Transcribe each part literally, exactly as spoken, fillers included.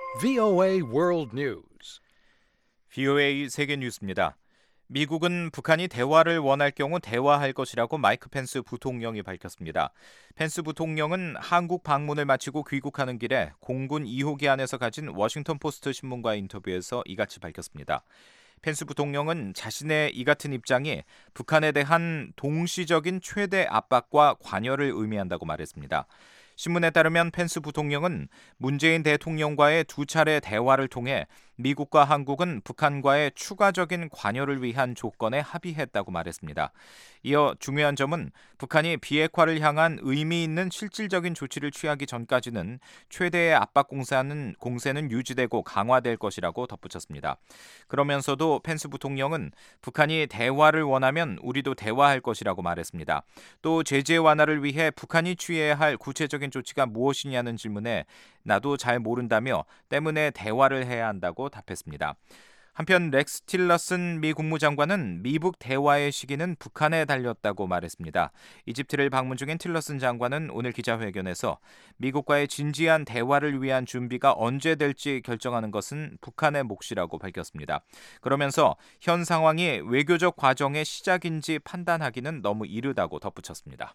브이오에이 World News. 브이오에이 세계 뉴스입니다. 미국은 북한이 대화를 원할 경우 대화할 것이라고 마이크 펜스 부통령이 밝혔습니다. 펜스 부통령은 한국 방문을 마치고 귀국하는 길에 공군 이 호기 안에서 가진 워싱턴 포스트 신문과의 인터뷰에서 이같이 밝혔습니다. 펜스 부통령은 자신의 이 같은 입장이 북한에 대한 동시적인 최대 압박과 관여를 의미한다고 말했습니다. 신문에 따르면 펜스 부통령은 문재인 대통령과의 두 차례 대화를 통해 미국과 한국은 북한과의 추가적인 관여를 위한 조건에 합의했다고 말했습니다. 이어 중요한 점은 북한이 비핵화를 향한 의미 있는 실질적인 조치를 취하기 전까지는 최대의 압박 공세는, 공세는 유지되고 강화될 것이라고 덧붙였습니다. 그러면서도 펜스 부통령은 북한이 대화를 원하면 우리도 대화할 것이라고 말했습니다. 또 제재 완화를 위해 북한이 취해야 할 구체적인 조치가 무엇이냐는 질문에 나도 잘 모른다며 때문에 대화를 해야 한다고 답했습니다. 한편 렉스 틸러슨 미 국무장관은 미북 대화의 시기는 북한에 달렸다고 말했습니다. 이집트를 방문 중인 틸러슨 장관은 오늘 기자회견에서 미국과의 진지한 대화를 위한 준비가 언제 될지 결정하는 것은 북한의 몫이라고 밝혔습니다. 그러면서 현 상황이 외교적 과정의 시작인지 판단하기는 너무 이르다고 덧붙였습니다.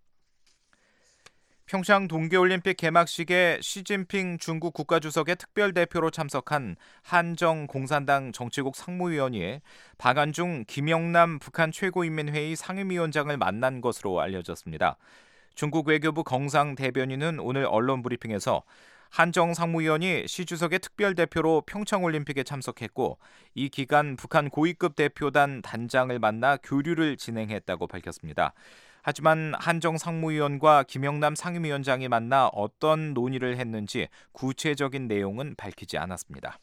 평창 동계올림픽 개막식에 시진핑 중국 국가주석의 특별대표로 참석한 한정 공산당 정치국 상무위원이 박안중 김영남 북한 최고인민회의 상임위원장을 만난 것으로 알려졌습니다. 중국 외교부 경상 대변인은 오늘 언론 브리핑에서 한정 상무위원이 시 주석의 특별대표로 평창올림픽에 참석했고 이 기간 북한 고위급 대표단 단장을 만나 교류를 진행했다고 밝혔습니다. 하지만 한정 상무위원과 김영남 상임위원장이 만나 어떤 논의를 했는지 구체적인 내용은 밝히지 않았습니다.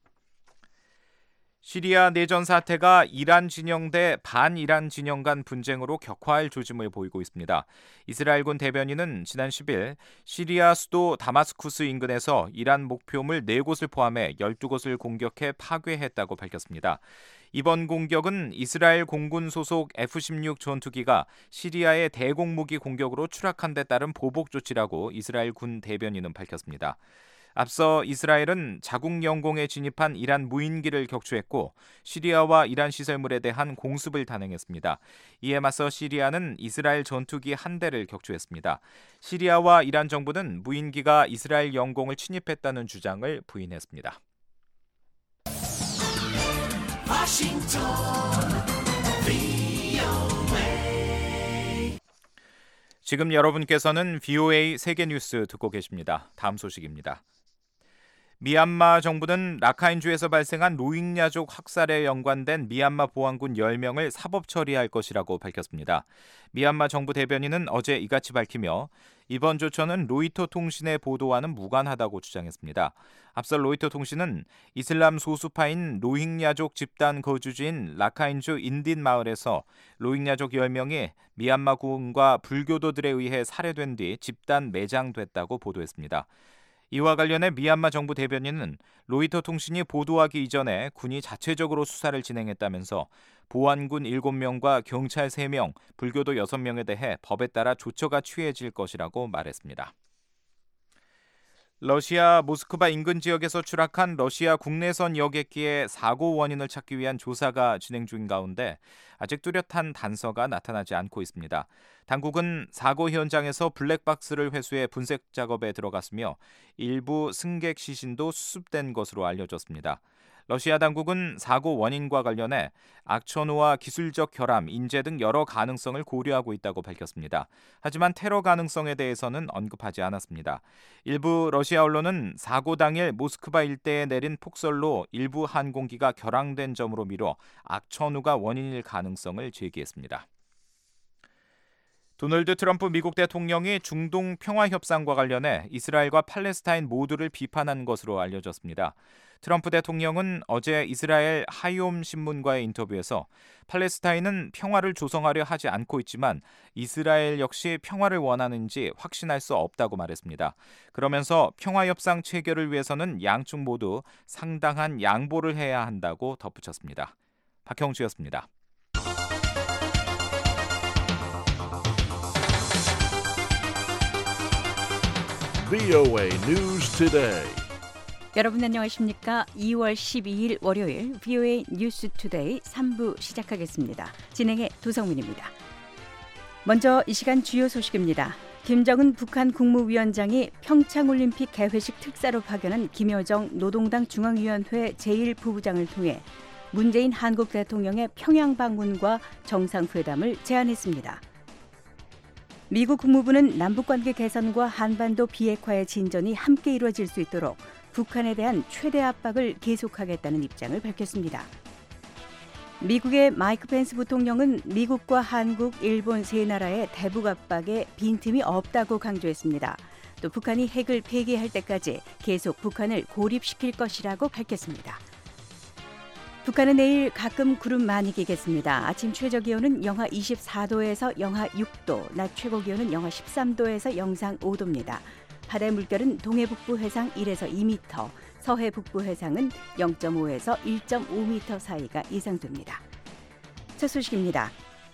시리아 내전 사태가 이란 진영 대 반이란 진영 간 분쟁으로 격화할 조짐을 보이고 있습니다. 이스라엘군 대변인은 지난 십 일 시리아 수도 다마스쿠스 인근에서 이란 목표물 네 곳을 포함해 열두 곳을 공격해 파괴했다고 밝혔습니다. 이번 공격은 이스라엘 공군 소속 에프 십육 전투기가 시리아의 대공무기 공격으로 추락한 데 따른 보복 조치라고 이스라엘 군 대변인은 밝혔습니다. 앞서 이스라엘은 자국 영공에 진입한 이란 무인기를 격추했고 시리아와 이란 시설물에 대한 공습을 단행했습니다. 이에 맞서 시리아는 이스라엘 전투기 한 대를 격추했습니다. 시리아와 이란 정부는 무인기가 이스라엘 영공을 침입했다는 주장을 부인했습니다. 워싱턴 브이오에이 지금 여러분께서는 브이오에이 세계뉴스 듣고 계십니다. 다음 소식입니다. 미얀마 정부는 라카인주에서 발생한 로힝야족 학살에 연관된 미얀마 보안군 열 명을 사법 처리할 것이라고 밝혔습니다. 미얀마 정부 대변인은 어제 이같이 밝히며 이번 조처는 로이터 통신의 보도와는 무관하다고 주장했습니다. 앞서 로이터 통신은 이슬람 소수파인 로힝야족 집단 거주지인 라카인주 인딘 마을에서 로힝야족 열 명이 미얀마군과 불교도들에 의해 살해된 뒤 집단 매장됐다고 보도했습니다. 이와 관련해 미얀마 정부 대변인은 로이터 통신이 보도하기 이전에 군이 자체적으로 수사를 진행했다면서 보안군 일곱 명과 경찰 세 명, 불교도 여섯 명에 대해 법에 따라 조처가 취해질 것이라고 말했습니다. 러시아 모스크바 인근 지역에서 추락한 러시아 국내선 여객기의 사고 원인을 찾기 위한 조사가 진행 중인 가운데 아직 뚜렷한 단서가 나타나지 않고 있습니다. 당국은 사고 현장에서 블랙박스를 회수해 분석 작업에 들어갔으며 일부 승객 시신도 수습된 것으로 알려졌습니다. 러시아 당국은 사고 원인과 관련해 악천후와 기술적 결함, 인재 등 여러 가능성을 고려하고 있다고 밝혔습니다. 하지만 테러 가능성에 대해서는 언급하지 않았습니다. 일부 러시아 언론은 사고 당일 모스크바 일대에 내린 폭설로 일부 항공기가 결항된 점으로 미뤄 악천후가 원인일 가능성을 제기했습니다. 도널드 트럼프 미국 대통령이 중동 평화협상과 관련해 이스라엘과 팔레스타인 모두를 비판한 것으로 알려졌습니다. 트럼프 대통령은 어제 이스라엘 하이옴 신문과의 인터뷰에서 팔레스타인은 평화를 조성하려 하지 않고 있지만 이스라엘 역시 평화를 원하는지 확신할 수 없다고 말했습니다. 그러면서 평화협상 체결을 위해서는 양측 모두 상당한 양보를 해야 한다고 덧붙였습니다. 박형주였습니다. 브이오에이 News Today. 여러분 안녕하십니까? 이월 십이일 월요일 브이오에이 뉴스투데이 삼 부 시작하겠습니다. 진행의 도성민입니다. 먼저 이 시간 주요 소식입니다. 김정은 북한 국무위원장이 평창올림픽 개회식 특사로 파견한 김여정 노동당 중앙위원회 제일 부부장을 통해 문재인 한국 대통령의 평양 방문과 정상회담을 제안했습니다. 미국 국무부는 남북관계 개선과 한반도 비핵화의 진전이 함께 이루어질 수 있도록 북한에 대한 최대 압박을 계속하겠다는 입장을 밝혔습니다. 미국의 마이크 펜스 부통령은 미국과 한국, 일본 세 나라의 대북 압박에 빈틈이 없다고 강조했습니다. 또 북한이 핵을 폐기할 때까지 계속 북한을 고립시킬 것이라고 밝혔습니다. 북한은 내일 가끔 구름 많이 끼겠습니다. 아침 최저기온은 영하 이십사 도에서 영하 육 도, 낮 최고기온은 영하 십삼 도에서 영상 오 도입니다. 바다의 물결은 동해 북부 해상 일에서 이 미터, 서해 북부 해상은 영 점 오에서 일 점 오 미터 사이가 예상됩니다. 첫 소식입니다.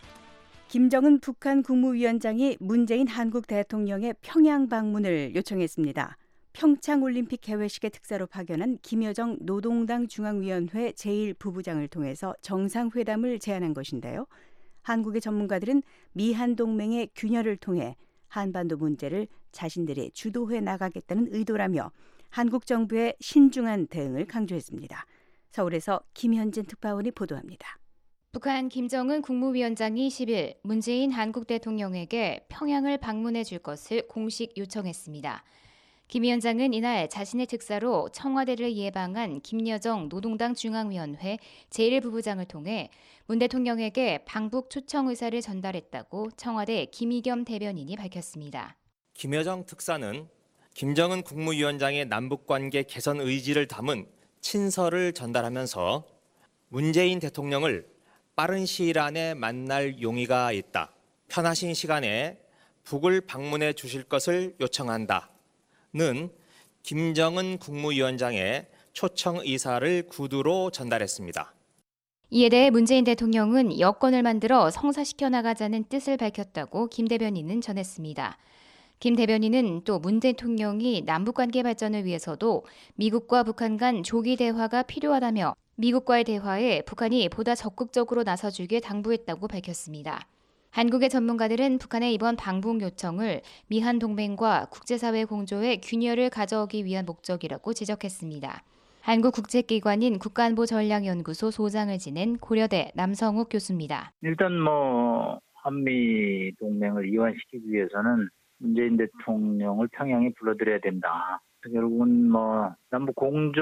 김정은 북한 국무위원장이 문재인 한국 대통령의 평양 방문을 요청했습니다. 평창올림픽 개회식의 특사로 파견한 김여정 노동당 중앙위원회 제일 부부장을 통해서 정상회담을 제안한 것인데요. 한국의 전문가들은 미한 동맹의 균열을 통해 한반도 문제를 자신들이 주도해 나가겠다는 의도라며 한국 정부의 신중한 대응을 강조했습니다. 서울에서 김현진 특파원이 보도합니다. 북한 김정은 국무위원장이 십일 문재인 한국 대통령에게 평양을 방문해 줄 것을 공식 요청했습니다. 김 위원장은 이날 자신의 특사로 청와대를 예방한 김여정 노동당 중앙위원회 제일 부부장을 통해 문 대통령에게 방북 초청 의사를 전달했다고 청와대 김의겸 대변인이 밝혔습니다. 김여정 특사는 김정은 국무위원장의 남북관계 개선 의지를 담은 친서를 전달하면서 문재인 대통령을 빠른 시일 안에 만날 용의가 있다. 편하신 시간에 북을 방문해 주실 것을 요청한다. 는 김정은 국무위원장의 초청 의사를 구두로 전달했습니다. 이에 대해 문재인 대통령은 여건을 만들어 성사시켜 나가자는 뜻을 밝혔다고 김 대변인은 전했습니다. 김 대변인은 또 문 대통령이 남북관계 발전을 위해서도 미국과 북한 간 조기 대화가 필요하다며 미국과의 대화에 북한이 보다 적극적으로 나서주길 당부했다고 밝혔습니다. 한국의 전문가들은 북한의 이번 방북 요청을 미한 동맹과 국제사회 공조의 균열을 가져오기 위한 목적이라고 지적했습니다. 한국국제기관인 국가안보전략연구소 소장을 지낸 고려대 남성욱 교수입니다. 일단 뭐 한미 동맹을 이완시키기 위해서는 문재인 대통령을 평양에 불러들여야 된다. 결국은 뭐 남북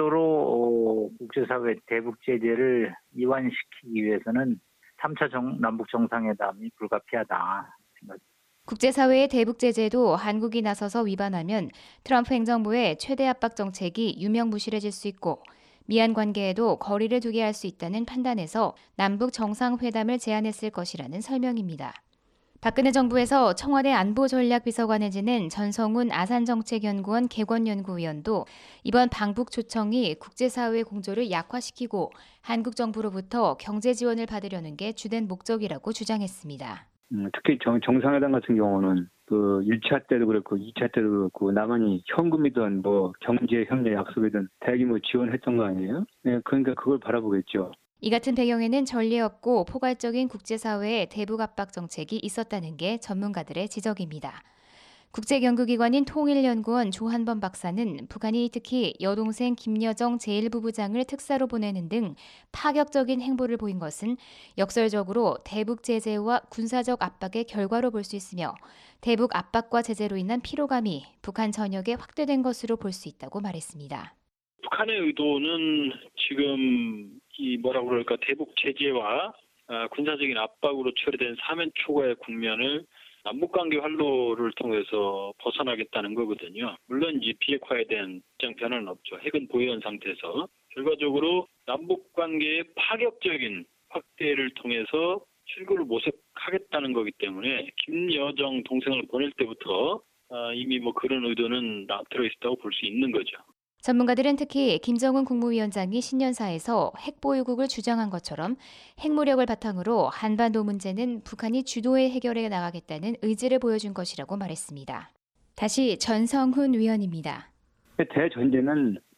공조로 국제사회 대북 제재를 이완시키기 위해서는 삼 차 정, 남북 정상회담이 불가피하다 생각합니다. 국제사회의 대북 제재도 한국이 나서서 위반하면 트럼프 행정부의 최대 압박 정책이 유명무실해질 수 있고 미한 관계에도 거리를 두게 할 수 있다는 판단에서 남북 정상회담을 제안했을 것이라는 설명입니다. 박근혜 정부에서 청와대 안보전략비서관을 지낸 전성훈 아산정책연구원 개권연구위원도 이번 방북 초청이 국제사회 공조를 약화시키고 한국 정부로부터 경제 지원을 받으려는 게 주된 목적이라고 주장했습니다. 음, 특히 정, 정상회담 같은 경우는 그 일 차 때도 그렇고 이 차 때도 그렇고 남한이 현금이든 뭐 경제 협력 약속이든 대규모 지원했던 거 아니에요? 네, 그러니까 그걸 바라보겠죠. 이 같은 배경에는 전례 없고 포괄적인 국제사회의 대북 압박 정책이 있었다는 게 전문가들의 지적입니다. 국제연구기관인 통일연구원 조한범 박사는 북한이 특히 여동생 김여정 제일 부부장을 특사로 보내는 등 파격적인 행보를 보인 것은 역설적으로 대북 제재와 군사적 압박의 결과로 볼 수 있으며 대북 압박과 제재로 인한 피로감이 북한 전역에 확대된 것으로 볼 수 있다고 말했습니다. 북한의 의도는 지금 이 뭐라 그럴까 대북 제재와 군사적인 압박으로 처리된 사면 초과의 국면을 남북관계 활로를 통해서 벗어나겠다는 거거든요. 물론 이제 비핵화에 대한 입장 변화는 없죠. 핵은 보유한 상태에서 결과적으로 남북관계의 파격적인 확대를 통해서 출구를 모색하겠다는 거기 때문에 김여정 동생을 보낼 때부터 이미 뭐 그런 의도는 들어있다고 볼 수 있는 거죠. 전문가들은 특히 김정은 국무위원장이 신년사에서 핵보유국을 주장한 것처럼 핵무력을 바탕으로 한반도 문제는 북한이 주도해 해결해 나가겠다는 의지를 보여준 것이라고 말했습니다. 다시 전성훈 위원입니다. 대전제는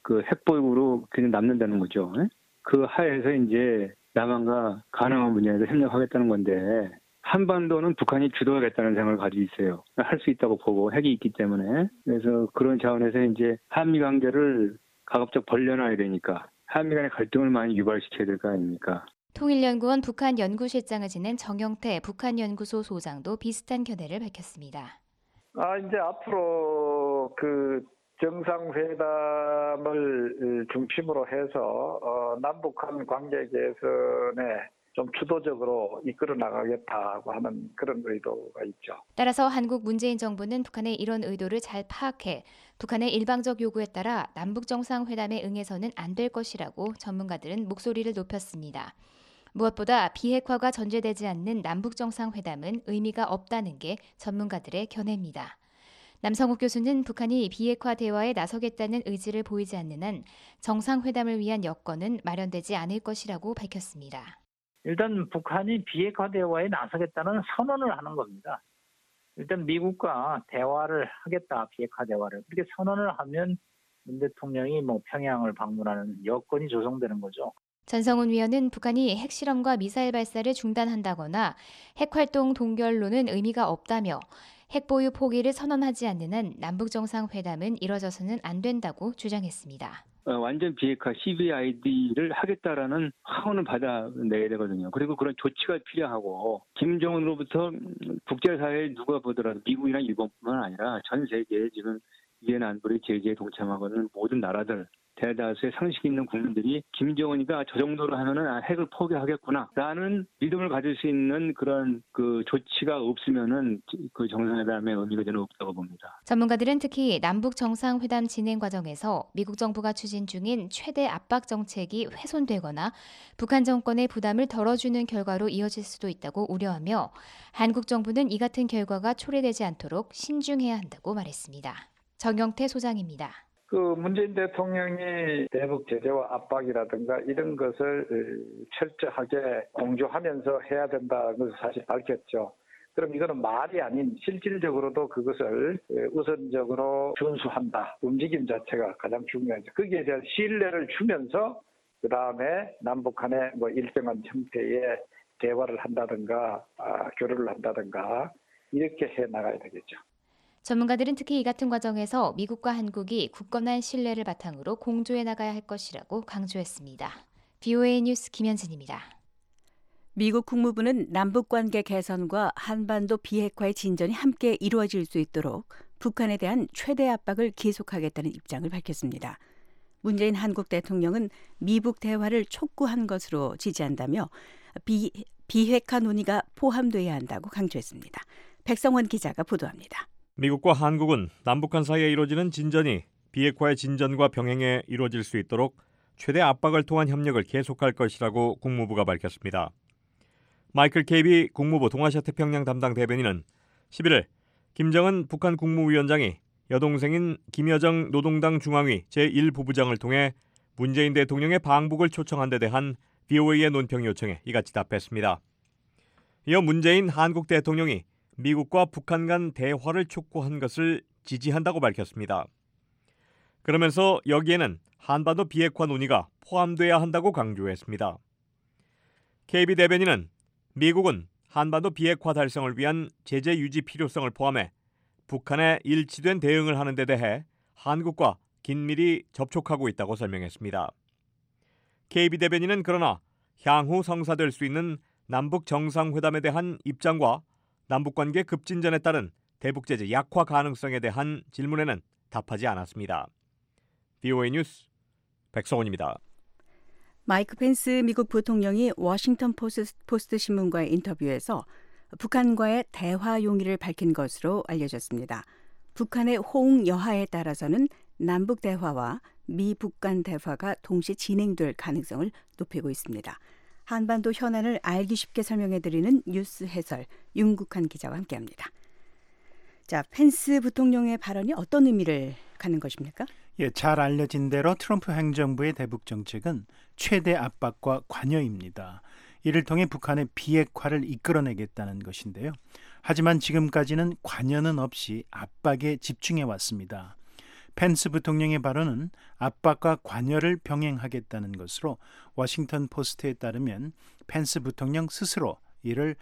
그 핵보유국으로 그냥 남는다는 거죠. 그 하에서 이제 남한과 가능한 분야에서 협력하겠다는 건데 한반도는 북한이 주도하겠다는 생각을 가지고 있어요. 할 수 있다고 보고 핵이 있기 때문에. 그래서 그런 차원에서 이제 한미 관계를 가급적 벌려놔야 되니까 한미 간의 갈등을 많이 유발시켜야 될 거 아닙니까? 통일연구원 북한연구실장을 지낸 정영태 북한연구소 소장도 비슷한 견해를 밝혔습니다. 아, 이제 앞으로 그 정상회담을 중심으로 해서 어, 남북한 관계 개선에 좀 주도적으로 이끌어 나가겠다고 하는 그런 의도가 있죠. 따라서 한국 문재인 정부는 북한의 이런 의도를 잘 파악해 북한의 일방적 요구에 따라 남북 정상회담에 응해서는 안 될 것이라고 전문가들은 목소리를 높였습니다. 무엇보다 비핵화가 전제되지 않는 남북 정상회담은 의미가 없다는 게 전문가들의 견해입니다. 남성욱 교수는 북한이 비핵화 대화에 나서겠다는 의지를 보이지 않는 한 정상회담을 위한 여건은 마련되지 않을 것이라고 밝혔습니다. 일단 북한이 비핵화 대화에 나서겠다는 선언을 하는 겁니다. 일단 미국과 대화를 하겠다, 비핵화 대화를. 그렇게 선언을 하면 문 대통령이 뭐 평양을 방문하는 여건이 조성되는 거죠. 전성훈 위원은 북한이 핵실험과 미사일 발사를 중단한다거나 핵활동 동결로는 의미가 없다며 핵보유 포기를 선언하지 않는 한 남북정상회담은 이뤄져서는 안 된다고 주장했습니다. 어, 완전 비핵화 씨비아이디를 하겠다라는 확언을 받아내야 되거든요. 그리고 그런 조치가 필요하고 김정은으로부터 국제사회에 누가 보더라도 미국이나 일본뿐만 아니라 전 세계에 지금 유엔 안보리 제재에 동참하고는 모든 나라들 대다수의 상식 있는 국민들이 김정은이가 저 정도로 하면은 아, 핵을 포기하겠구나라는 믿음을 가질 수 있는 그런 그 조치가 없으면은 그 정상회담의 의미가 저는 없다고 봅니다. 전문가들은 특히 남북 정상회담 진행 과정에서 미국 정부가 추진 중인 최대 압박 정책이 훼손되거나 북한 정권의 부담을 덜어주는 결과로 이어질 수도 있다고 우려하며 한국 정부는 이 같은 결과가 초래되지 않도록 신중해야 한다고 말했습니다. 정영태 소장입니다. 그 문재인 대통령이 대북 제재와 압박이라든가 이런 것을 철저하게 공조하면서 해야 된다는 것을 사실 밝혔죠. 그럼 이거는 말이 아닌 실질적으로도 그것을 우선적으로 준수한다. 움직임 자체가 가장 중요하죠. 거기에 대한 신뢰를 주면서 그다음에 남북 간에 뭐 일정한 형태의 대화를 한다든가 아, 교류를 한다든가 이렇게 해 나가야 되겠죠. 전문가들은 특히 이 같은 과정에서 미국과 한국이 굳건한 신뢰를 바탕으로 공조해 나가야 할 것이라고 강조했습니다. 브이오에이 뉴스 김현진입니다. 미국 국무부는 남북관계 개선과 한반도 비핵화의 진전이 함께 이루어질 수 있도록 북한에 대한 최대 압박을 계속하겠다는 입장을 밝혔습니다. 문재인 한국 대통령은 미북 대화를 촉구한 것으로 지지한다며 비, 비핵화 논의가 포함돼야 한다고 강조했습니다. 백성원 기자가 보도합니다. 미국과 한국은 남북한 사이에 이루어지는 진전이 비핵화의 진전과 병행해 이루어질 수 있도록 최대 압박을 통한 협력을 계속할 것이라고 국무부가 밝혔습니다. 마이클 케이비 국무부 동아시아태평양 담당 대변인은 십일일 김정은 북한 국무위원장이 여동생인 김여정 노동당 중앙위 제일 부부장을 통해 문재인 대통령의 방북을 초청한 데 대한 브이오에이의 논평 요청에 이같이 답했습니다. 이어 문재인 한국 대통령이 미국과 북한 간 대화를 촉구한 것을 지지한다고 밝혔습니다. 그러면서 여기에는 한반도 비핵화 논의가 포함돼야 한다고 강조했습니다. 케이비 대변인은 미국은 한반도 비핵화 달성을 위한 제재 유지 필요성을 포함해 북한에 일치된 대응을 하는 데 대해 한국과 긴밀히 접촉하고 있다고 설명했습니다. 케이비 대변인은 그러나 향후 성사될 수 있는 남북 정상회담에 대한 입장과 남북관계 급진전에 따른 대북제재 약화 가능성에 대한 질문에는 답하지 않았습니다. 브이오에이 뉴스 백성원입니다. 마이크 펜스 미국 부통령이 워싱턴 포스트 신문과의 인터뷰에서 북한과의 대화 용의를 밝힌 것으로 알려졌습니다. 북한의 호응 여하에 따라서는 남북 대화와 미북 간 대화가 동시에 진행될 가능성을 높이고 있습니다. 한반도 현안을 알기 쉽게 설명해드리는 뉴스 해설 윤국한 기자와 함께합니다. 자, 펜스 부통령의 발언이 어떤 의미를 갖는 것입니까? 예, 잘 알려진 대로 트럼프 행정부의 대북 정책은 최대 압박과 관여입니다. 이를 통해 북한의 비핵화를 이끌어내겠다는 것인데요. 하지만 지금까지는 관여는 없이 압박에 집중해 왔습니다. 펜스 부통령의 발언은 압박과 관여를 병행하겠다는 것으로 워싱턴 포스트에 따르면 펜스 부통령 스스로 이를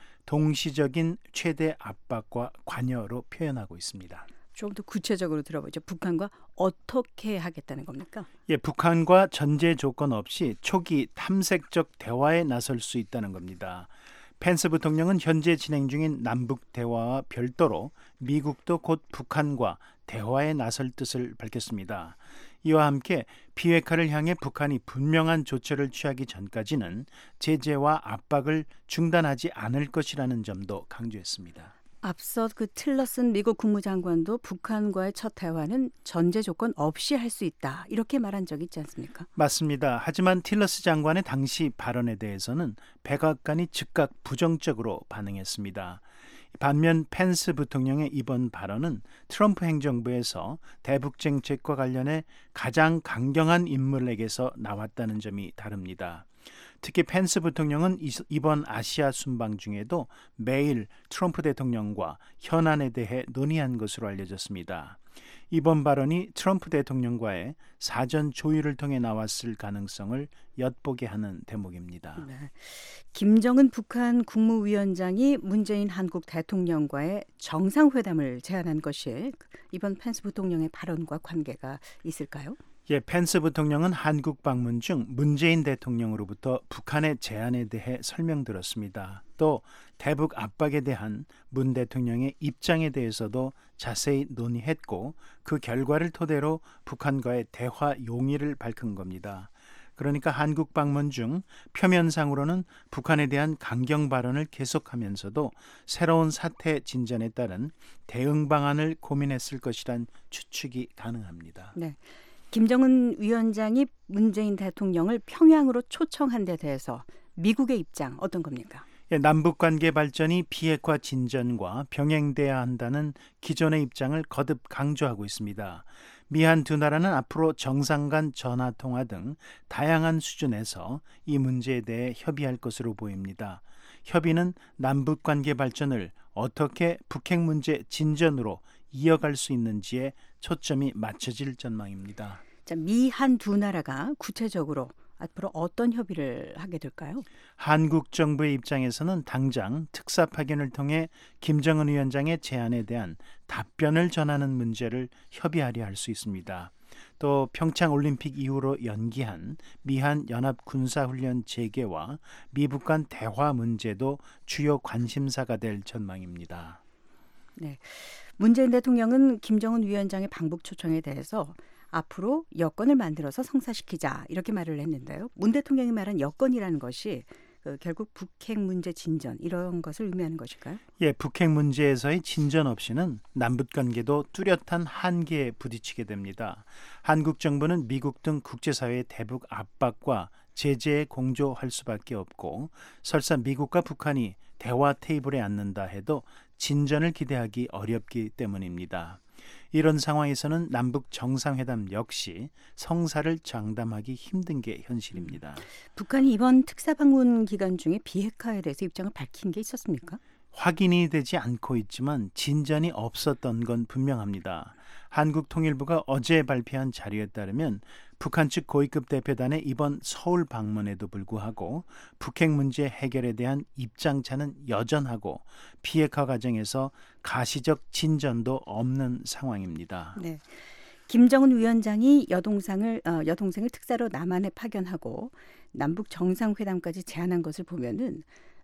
동시적인 최대 압박과 관여로 표현하고 있습니다. 좀 더 구체적으로 들어보죠. 북한과 어떻게 하겠다는 겁니까? 예, 북한과 전제 조건 없이 초기 탐색적 대화에 나설 수 있다는 겁니다. 펜스 부통령은 현재 진행 중인 남북 대화와 별도로 미국도 곧 북한과 대화에 나설 뜻을 밝혔습니다. 이와 함께 비핵화를 향해 북한이 분명한 조처를 취하기 전까지는 제재와 압박을 중단하지 않을 것이라는 점도 강조했습니다. 앞서 그 틸러슨 미국 국무장관도 북한과의 첫 대화는 전제 조건 없이 할 수 있다 이렇게 말한 적이 있지 않습니까? 맞습니다. 하지만 틸러스 장관의 당시 발언에 대해서는 백악관이 즉각 부정적으로 반응했습니다. 반면 펜스 부통령의 이번 발언은 트럼프 행정부에서 대북 정책과 관련해 가장 강경한 인물에게서 나왔다는 점이 다릅니다. 특히 펜스 부통령은 이번 아시아 순방 중에도 매일 트럼프 대통령과 현안에 대해 논의한 것으로 알려졌습니다. 이번 발언이 트럼프 대통령과의 사전 조율을 통해 나왔을 가능성을 엿보게 하는 대목입니다. 네. 김정은 북한 국무위원장이 문재인 한국 대통령과의 정상회담을 제안한 것이 이번 펜스 부통령의 발언과 관계가 있을까요? 예, 펜스 부통령은 한국 방문 중 문재인 대통령으로부터 북한의 제안에 대해 설명들었습니다. 또 대북 압박에 대한 문 대통령의 입장에 대해서도 자세히 논의했고 그 결과를 토대로 북한과의 대화 용의를 밝힌 겁니다. 그러니까 한국 방문 중 표면상으로는 북한에 대한 강경 발언을 계속하면서도 새로운 사태 진전에 따른 대응 방안을 고민했을 것이란 추측이 가능합니다. 네. 김정은 위원장이 문재인 대통령을 평양으로 초청한 데 대해서 미국의 입장 어떤 겁니까? 예, 남북관계 발전이 비핵화 진전과 병행돼야 한다는 기존의 입장을 거듭 강조하고 있습니다. 미한 두 나라는 앞으로 정상 간 전화통화 등 다양한 수준에서 이 문제에 대해 협의할 것으로 보입니다. 협의는 남북관계 발전을 어떻게 북핵 문제 진전으로 이어갈 수 있는지에 초점이 맞춰질 전망입니다. 자, 미한 두 나라가 구체적으로 앞으로 어떤 협의를 하게 될까요? 한국 정부의 입장에서는 당장 특사 파견을 통해 김정은 위원장의 제안에 대한 답변을 전하는 문제를 협의하려 할 수 있습니다. 또 평창 올림픽 이후로 연기한 미한 연합 군사훈련 재개와 미북 간 대화 문제도 주요 관심사가 될 전망입니다. 네, 문재인 대통령은 김정은 위원장의 방북 초청에 대해서 앞으로 여건을 만들어서 성사시키자 이렇게 말을 했는데요. 문 대통령이 말한 여건이라는 것이 그 결국 북핵 문제 진전 이런 것을 의미하는 것일까요? 예, 북핵 문제에서의 진전 없이는 남북 관계도 뚜렷한 한계에 부딪히게 됩니다. 한국 정부는 미국 등 국제사회의 대북 압박과 제재에 공조할 수밖에 없고 설사 미국과 북한이 대화 테이블에 앉는다 해도 진전을 기대하기 어렵기 때문입니다. 이런 상황에서는 남북 정상회담 역시 성사를 장담하기 힘든 게 현실입니다. 북한이 이번 특사 방문 기간 중에 비핵화에 대해서 입장을 밝힌 게 있었습니까? 확인이 되지 않고 있지만 진전이 없었던 건 분명합니다. 한국통일부가 어제 발표한 자료에 따르면 북한 측 고위급 대표단의 이번 서울 방문에도 불구하고 북핵 문제 해결에 대한 입장차는 여전하고 비핵화 과정에서 가시적 진전도 없는 상황입니다. 네. 김정은 위원장이 여동생을 어, 여동생을 특사로 남한에 파견하고 남북 정상회담까지 제안한 것을 보면은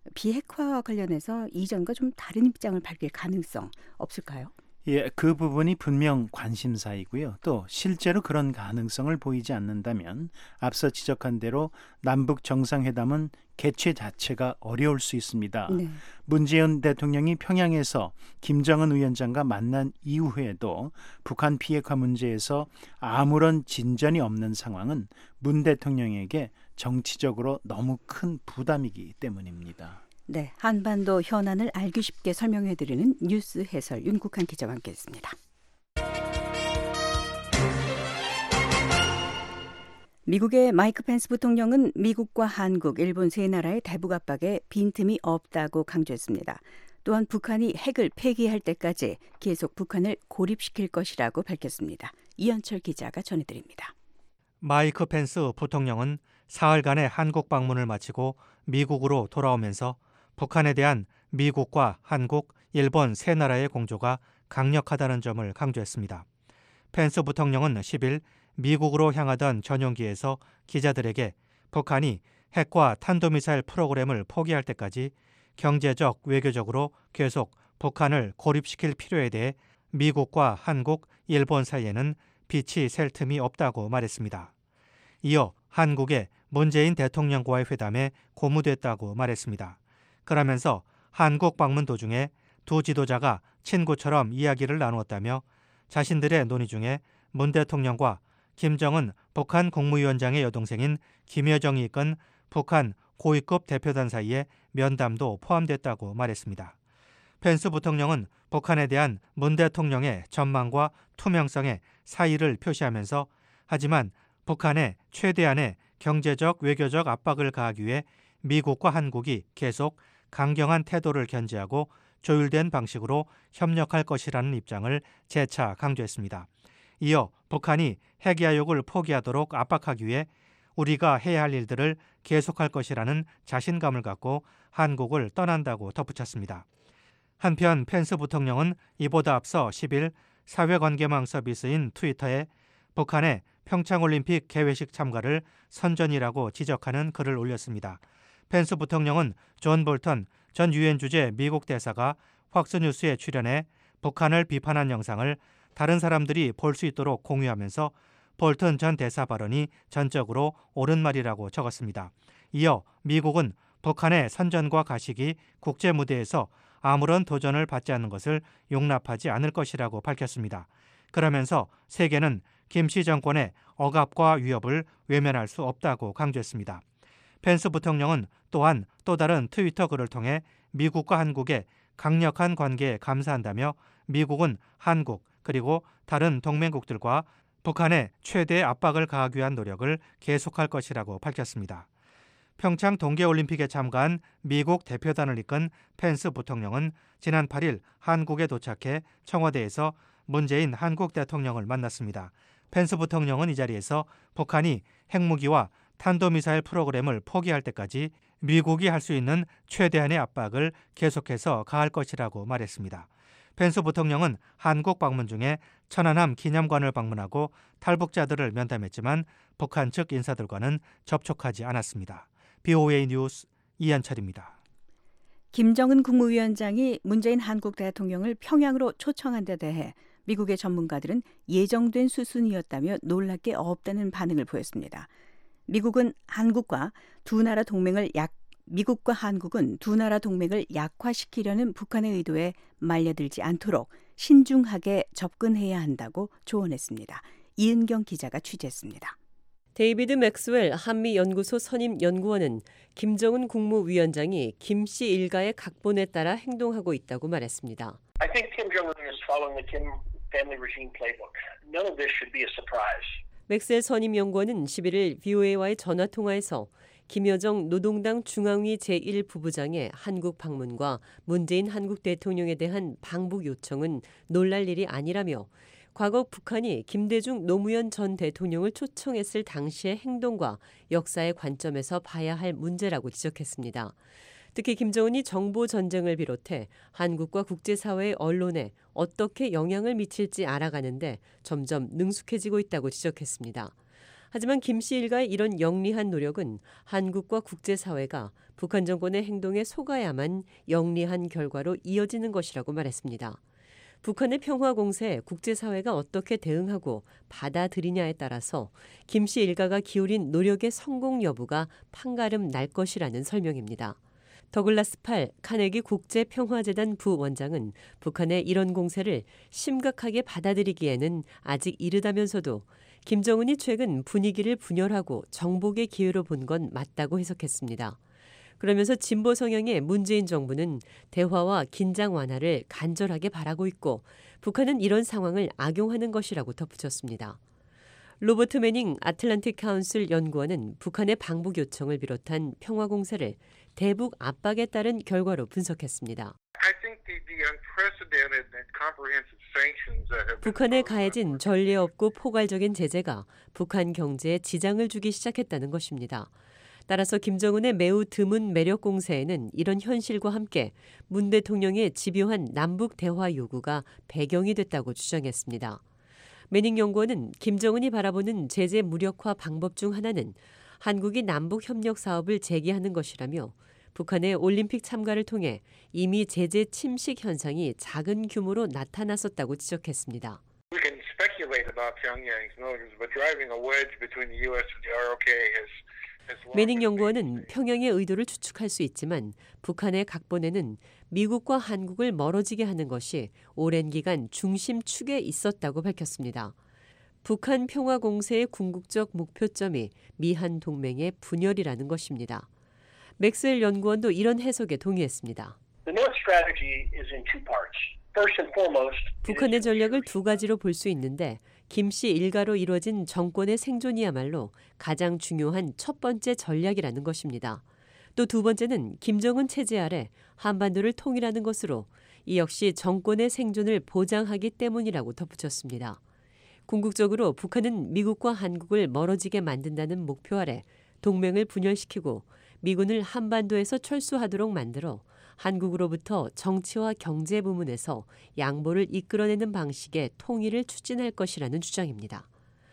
비핵화와 관련해서 이전과 좀 다른 입장을 밝힐 가능성 없을까요? 예, 그 부분이 분명 관심사이고요. 또 실제로 그런 가능성을 보이지 않는다면 앞서 지적한 대로 남북 정상회담은 개최 자체가 어려울 수 있습니다. 네. 문재인 대통령이 평양에서 김정은 위원장과 만난 이후에도 북한 비핵화 문제에서 아무런 진전이 없는 상황은 문 대통령에게 정치적으로 너무 큰 부담이기 때문입니다. 네, 한반도 현안을 알기 쉽게 설명해드리는 뉴스 해설 윤국한 기자와 함께했습니다. 미국의 마이크 펜스 부통령은 미국과 한국, 일본 세 나라의 대북 압박에 빈틈이 없다고 강조했습니다. 또한 북한이 핵을 폐기할 때까지 계속 북한을 고립시킬 것이라고 밝혔습니다. 이현철 기자가 전해드립니다. 마이크 펜스 부통령은 사흘간의 한국 방문을 마치고 미국으로 돌아오면서 북한에 대한 미국과 한국, 일본 세 나라의 공조가 강력하다는 점을 강조했습니다. 펜스 부통령은 십 일 미국으로 향하던 전용기에서 기자들에게 북한이 핵과 탄도미사일 프로그램을 포기할 때까지 경제적, 외교적으로 계속 북한을 고립시킬 필요에 대해 미국과 한국, 일본 사이에는 빛이 셀 틈이 없다고 말했습니다. 이어 한국의 문재인 대통령과의 회담에 고무됐다고 말했습니다. 그러면서 한국 방문 도중에 두 지도자가 친구처럼 이야기를 나누었다며 자신들의 논의 중에 문 대통령과 김정은 북한 국무위원장의 여동생인 김여정이 이끈 북한 고위급 대표단 사이에 면담도 포함됐다고 말했습니다. 펜스 부통령은 북한에 대한 문 대통령의 전망과 투명성에 사의를 표시하면서 하지만 북한에 최대한의 경제적, 외교적 압박을 가하기 위해 미국과 한국이 계속 강경한 태도를 견지하고 조율된 방식으로 협력할 것이라는 입장을 재차 강조했습니다. 이어 북한이 핵야욕을 포기하도록 압박하기 위해 우리가 해야 할 일들을 계속할 것이라는 자신감을 갖고 한국을 떠난다고 덧붙였습니다. 한편 펜스 부통령은 이보다 앞서 십 일 사회관계망 서비스인 트위터에 북한의 평창올림픽 개회식 참가를 선전이라고 지적하는 글을 올렸습니다. 펜스 부통령은 존 볼턴 전 유엔 주재 미국 대사가 팍스뉴스에 출연해 북한을 비판한 영상을 다른 사람들이 볼 수 있도록 공유하면서 볼턴 전 대사 발언이 전적으로 옳은 말이라고 적었습니다. 이어 미국은 북한의 선전과 가식이 국제 무대에서 아무런 도전을 받지 않는 것을 용납하지 않을 것이라고 밝혔습니다. 그러면서 세계는 김씨 정권의 억압과 위협을 외면할 수 없다고 강조했습니다. 펜스 부통령은 또한 또 다른 트위터 글을 통해 미국과 한국의 강력한 관계에 감사한다며 미국은 한국 그리고 다른 동맹국들과 북한에 최대 압박을 가하기 위한 노력을 계속할 것이라고 밝혔습니다. 평창 동계올림픽에 참가한 미국 대표단을 이끈 펜스 부통령은 지난 팔 일 한국에 도착해 청와대에서 문재인 한국 대통령을 만났습니다. 펜스 부통령은 이 자리에서 북한이 핵무기와 탄도미사일 프로그램을 포기할 때까지 미국이 할 수 있는 최대한의 압박을 계속해서 가할 것이라고 말했습니다. 펜스 부통령은 한국 방문 중에 천안함 기념관을 방문하고 탈북자들을 면담했지만 북한 측 인사들과는 접촉하지 않았습니다. 비오에이 뉴스 이한철입니다. 김정은 국무위원장이 문재인 한국 대통령을 평양으로 초청한 데 대해 미국의 전문가들은 예정된 수순이었다며 놀랄 게 없다는 반응을 보였습니다. 미국은 한국과 두 나라 동맹을 약 미국과 한국은 두 나라 동맹을 약화시키려는 북한의 의도에 말려들지 않도록 신중하게 접근해야 한다고 조언했습니다. 이은경 기자가 취재했습니다. 데이비드 맥스웰 한미연구소 선임 연구원은 김정은 국무위원장이 김씨 일가의 각본에 따라 행동하고 있다고 말했습니다. I think Kim Jong-un is following the Kim family regime playbook. None of this should be a surprise. 맥스웰 선임 연구원은 십일 일 브이오에이와의 전화통화에서 김여정 노동당 중앙위 제일 부부장의 한국 방문과 문재인 한국 대통령에 대한 방북 요청은 놀랄 일이 아니라며 과거 북한이 김대중 노무현 전 대통령을 초청했을 당시의 행동과 역사의 관점에서 봐야 할 문제라고 지적했습니다. 특히 김정은이 정보 전쟁을 비롯해 한국과 국제사회의 언론에 어떻게 영향을 미칠지 알아가는데 점점 능숙해지고 있다고 지적했습니다. 하지만 김씨 일가의 이런 영리한 노력은 한국과 국제사회가 북한 정권의 행동에 속아야만 영리한 결과로 이어지는 것이라고 말했습니다. 북한의 평화 공세에 국제사회가 어떻게 대응하고 받아들이냐에 따라서 김씨 일가가 기울인 노력의 성공 여부가 판가름 날 것이라는 설명입니다. 더글라스 팔 카네기 국제평화재단 부원장은 북한의 이런 공세를 심각하게 받아들이기에는 아직 이르다면서도 김정은이 최근 분위기를 분열하고 정복의 기회로 본 건 맞다고 해석했습니다. 그러면서 진보 성향의 문재인 정부는 대화와 긴장 완화를 간절하게 바라고 있고 북한은 이런 상황을 악용하는 것이라고 덧붙였습니다. 로버트 매닝 아틀란틱 카운슬 연구원은 북한의 방북 요청을 비롯한 평화 공세를 대북 압박에 따른 결과로 분석했습니다. I think 북한에 가해진 전례 없고 포괄적인 제재가 북한 경제에 지장을 주기 시작했다는 것입니다. 따라서 김정은의 매우 드문 매력 공세에는 이런 현실과 함께 문 대통령의 집요한 남북 대화 요구가 배경이 됐다고 주장했습니다. 매닝 연구원은 김정은이 바라보는 제재 무력화 방법 중 하나는 한국이 남북 협력 사업을 재개하는 것이라며 북한의 올림픽 참가를 통해 이미 제재 침식 현상이 작은 규모로 나타났었다고 지적했습니다. We can speculate about Pyongyang's motives, but driving a wedge between the U S and the R O K has 매닝 연구원은 평양의 의도를 추측할 수 있지만 북한의 각본에는 미국과 한국을 멀어지게 하는 것이 오랜 기간 중심 축에 있었다고 밝혔습니다. 북한 평화 공세의 궁극적 목표점이 미한 동맹의 분열이라는 것입니다. 맥스웰 연구원도 이런 해석에 동의했습니다. The North strategy is in two parts. First and foremost, 북한의 전략을 두 가지로 볼 수 있는데 김씨 일가로 이루어진 정권의 생존이야말로 가장 중요한 첫 번째 전략이라는 것입니다. 또 두 번째는 김정은 체제 아래 한반도를 통일하는 것으로 이 역시 정권의 생존을 보장하기 때문이라고 덧붙였습니다. 궁극적으로 북한은 미국과 한국을 멀어지게 만든다는 목표 아래 동맹을 분열시키고 미군을 한반도에서 철수하도록 만들어 한국으로부터 정치와 경제 부문에서 양보를 이끌어내는 방식의 통일을 추진할 것이라는 주장입니다.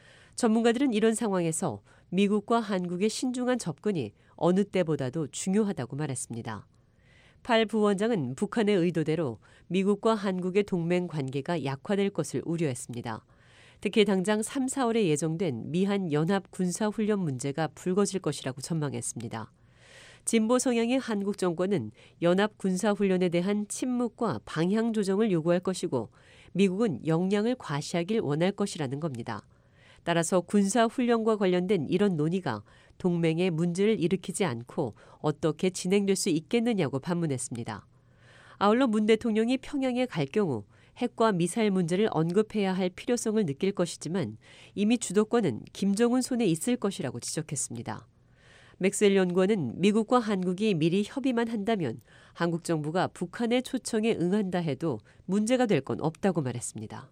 전문가들은 이런 상황에서 미국과 한국의 신중한 접근이 어느 때보다도 중요하다고 말했습니다. 팔 부원장은 북한의 의도대로 미국과 한국의 동맹 관계가 약화될 것을 우려했습니다. 특히 당장 삼, 사월에 예정된 미한 연합 군사훈련 문제가 불거질 것이라고 전망했습니다. 진보 성향의 한국 정권은 연합 군사훈련에 대한 침묵과 방향 조정을 요구할 것이고 미국은 역량을 과시하길 원할 것이라는 겁니다. 따라서 군사훈련과 관련된 이런 논의가 동맹에 문제를 일으키지 않고 어떻게 진행될 수 있겠느냐고 반문했습니다. 아울러 문 대통령이 평양에 갈 경우 핵과 미사일 문제를 언급해야 할 필요성을 느낄 것이지만 이미 주도권은 김정은 손에 있을 것이라고 지적했습니다. 맥스웰 연구원은 미국과 한국이 미리 협의만 한다면 한국 정부가 북한의 초청에 응한다 해도 문제가 될 건 없다고 말했습니다.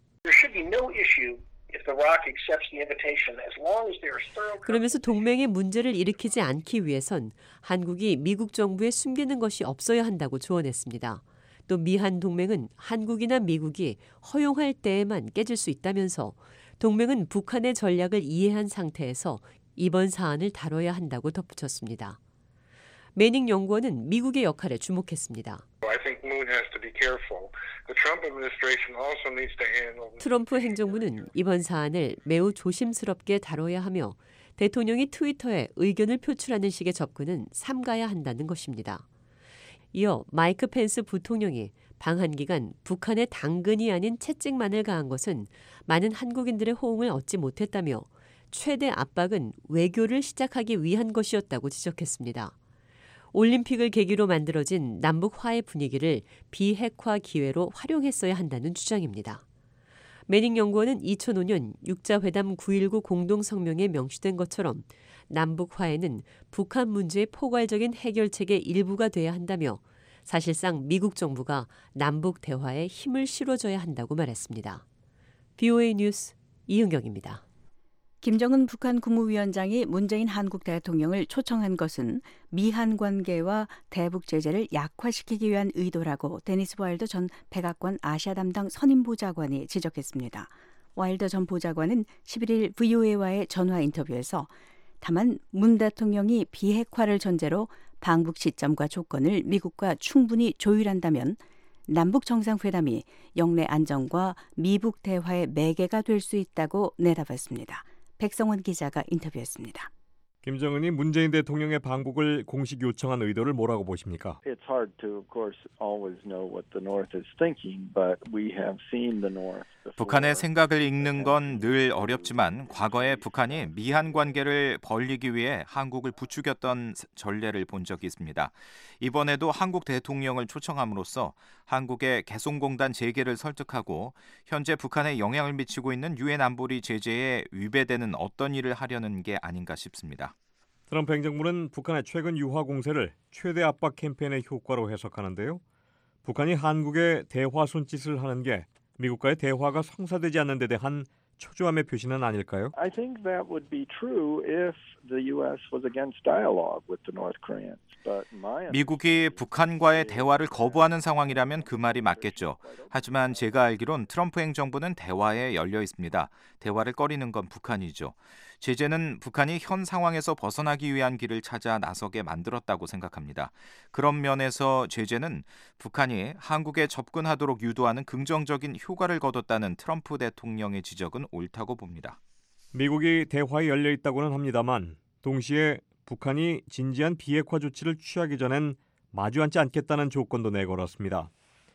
그러면서 동맹의 문제를 일으키지 않기 위해선 한국이 미국 정부에 숨기는 것이 없어야 한다고 조언했습니다. 또 미한 동맹은 한국이나 미국이 허용할 때에만 깨질 수 있다면서 동맹은 북한의 전략을 이해한 상태에서 이번 사안을 다뤄야 한다고 덧붙였습니다. 매닝 연구원은 미국의 역할에 주목했습니다. 트럼프 행정부는 이번 사안을 매우 조심스럽게 다뤄야 하며 대통령이 트위터에 의견을 표출하는 식의 접근은 삼가야 한다는 것입니다. 이어 마이크 펜스 부통령이 방한 기간 북한의 당근이 아닌 채찍만을 가한 것은 많은 한국인들의 호응을 얻지 못했다며 최대 압박은 외교를 시작하기 위한 것이었다고 지적했습니다. 올림픽을 계기로 만들어진 남북 화해 분위기를 비핵화 기회로 활용했어야 한다는 주장입니다. 매닝 연구원은 이천오 년 육자회담 구일구 공동성명에 명시된 것처럼 남북 화해는 북한 문제의 포괄적인 해결책의 일부가 돼야 한다며 사실상 미국 정부가 남북 대화에 힘을 실어줘야 한다고 말했습니다. 비오에이 뉴스 이은경입니다. 김정은 북한 국무위원장이 문재인 한국 대통령을 초청한 것은 미한 관계와 대북 제재를 약화시키기 위한 의도라고 데니스 와일더 전 백악관 아시아 담당 선임 보좌관이 지적했습니다. 와일더 전 보좌관은 십일일 브이오에이와의 전화 인터뷰에서 다만 문 대통령이 비핵화를 전제로 방북 시점과 조건을 미국과 충분히 조율한다면 남북 정상회담이 영내 안정과 미북 대화의 매개가 될 수 있다고 내다봤습니다. 백성원 기자가 인터뷰했습니다. 김정은이 문재인 대통령의 방북을 공식 요청한 의도를 뭐라고 보십니까? It's hard to, of course, always know what the North is thinking, but we have seen the North. 북한의 생각을 읽는 건 늘 어렵지만 과거에 북한이 미한 관계를 벌리기 위해 한국을 부추겼던 전례를 본 적이 있습니다. 이번에도 한국 대통령을 초청함으로써 한국의 개성공단 재개를 설득하고 현재 북한에 영향을 미치고 있는 유엔 안보리 제재에 위배되는 어떤 일을 하려는 게 아닌가 싶습니다. 트럼프 행정부는 북한의 최근 유화 공세를 최대 압박 캠페인의 효과로 해석하는데요. 북한이 한국에 대화 손짓을 하는 게 미국과의 대화가 성사되지 않는 데 대한 초조함의 표시는 아닐까요? I think that would be true if the U S was against dialogue with the North Koreans. But my 미국이 북한과의 대화를 거부하는 상황이라면 그 말이 맞겠죠. 하지만 제가 알기론 트럼프 행정부는 대화에 열려 있습니다. 대화를 꺼리는 건 북한이죠. 제재는 북한이 현 상황에서 벗어나기 위한 길을 찾아 나서게 만들었다고 생각합니다. 그런 면에서 제재는 북한이 한국에 접근하도록 유도하는 긍정적인 효과를 거뒀다는 트럼프 대통령의 지적은 옳다고 봅니다. 미국이 대화에 열려 있다고는 합니다만 동시에 북한이 진지한 비핵화 조치를 취하기 전엔 마주 앉지 않겠다는 조건도 내걸었습니다.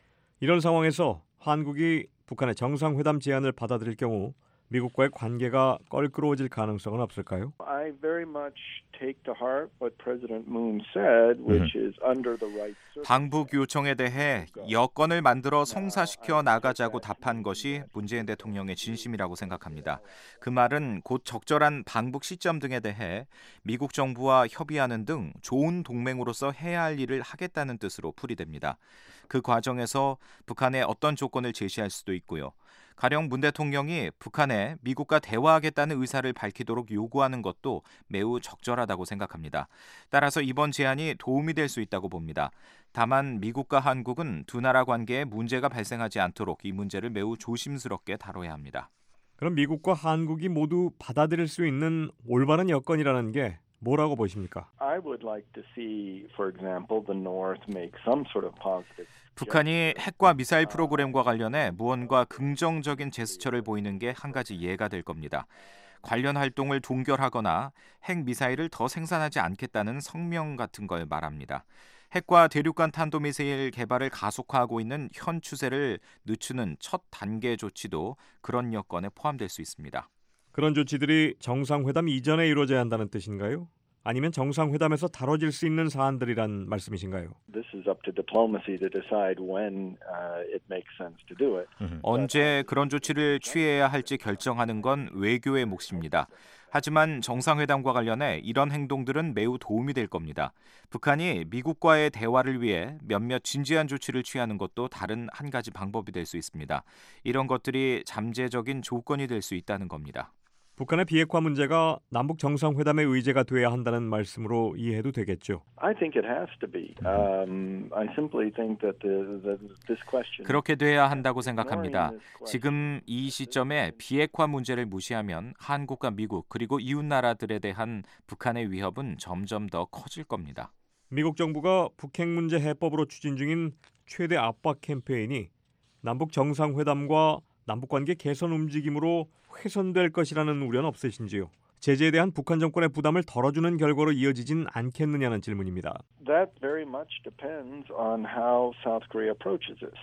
이런 상황에서 한국이 북한의 정상회담 제안을 받아들일 경우 미국과의 관계가 껄끄러워질 가능성은 없을까요? I very much take to heart what President Moon said, which is under the right circumstances. 방북 요청에 대해 여건을 만들어 성사시켜 나가자고 답한 것이 문재인 대통령의 진심이라고 생각합니다. 그 말은 곧 적절한 방북 시점 등에 대해 미국 정부와 협의하는 등 좋은 동맹으로서 해야 할 일을 하겠다는 뜻으로 풀이됩니다. 그 과정에서 북한에 어떤 조건을 제시할 수도 있고요. 가령 문 대통령이 북한에 미국과 대화하겠다는 의사를 밝히도록 요구하는 것도 매우 적절하다고 생각합니다. 따라서 이번 제안이 도움이 될 수 있다고 봅니다. 다만 미국과 한국은 두 나라 관계에 문제가 발생하지 않도록 이 문제를 매우 조심스럽게 다뤄야 합니다. 그럼 미국과 한국이 모두 받아들일 수 있는 올바른 여건이라는 게 뭐라고 보십니까? I would like to see, for example, the North make some sort of positive. 북한이 핵과 미사일 프로그램과 관련해 무언가 긍정적인 제스처를 보이는 게 한 가지 예가 될 겁니다. 관련 활동을 동결하거나 핵 미사일을 더 생산하지 않겠다는 성명 같은 걸 말합니다. 핵과 대륙간 탄도미사일 개발을 가속화하고 있는 현 추세를 늦추는 첫 단계 조치도 그런 여건에 포함될 수 있습니다. 그런 조치들이 정상회담 이전에 이루어져야 한다는 뜻인가요? 아니면 정상회담에서 다뤄질 수 있는 사안들이란 말씀이신가요? This is up to diplomacy to decide when uh, it makes sense to do it. 언제 그런 조치를 취해야 할지 결정하는 건 외교의 몫입니다. 하지만 정상회담과 관련해 이런 행동들은 매우 도움이 될 겁니다. 북한이 미국과의 대화를 위해 몇몇 진지한 조치를 취하는 것도 다른 한 가지 방법이 될 수 있습니다. 이런 것들이 잠재적인 조건이 될 수 있다는 겁니다. 북한의 비핵화 문제가 남북 정상회담의 의제가 돼야 한다는 말씀으로 이해해도 되겠죠. I think it has to be. Um, I simply think that the, the, this question. 그렇게 돼야 한다고 생각합니다. 지금 이 시점에 비핵화 문제를 무시하면 한국과 미국 그리고 이웃 나라들에 대한 북한의 위협은 점점 더 커질 겁니다. 미국 정부가 북핵 문제 해법으로 추진 중인 최대 압박 캠페인이 남북 정상회담과 남북관계 개선 움직임으로 훼손될 것이라는 우려는 없으신지요? 제재에 대한 북한 정권의 부담을 덜어주는 결과로 이어지진 않겠느냐는 질문입니다. That very much depends on how South Korea approaches this.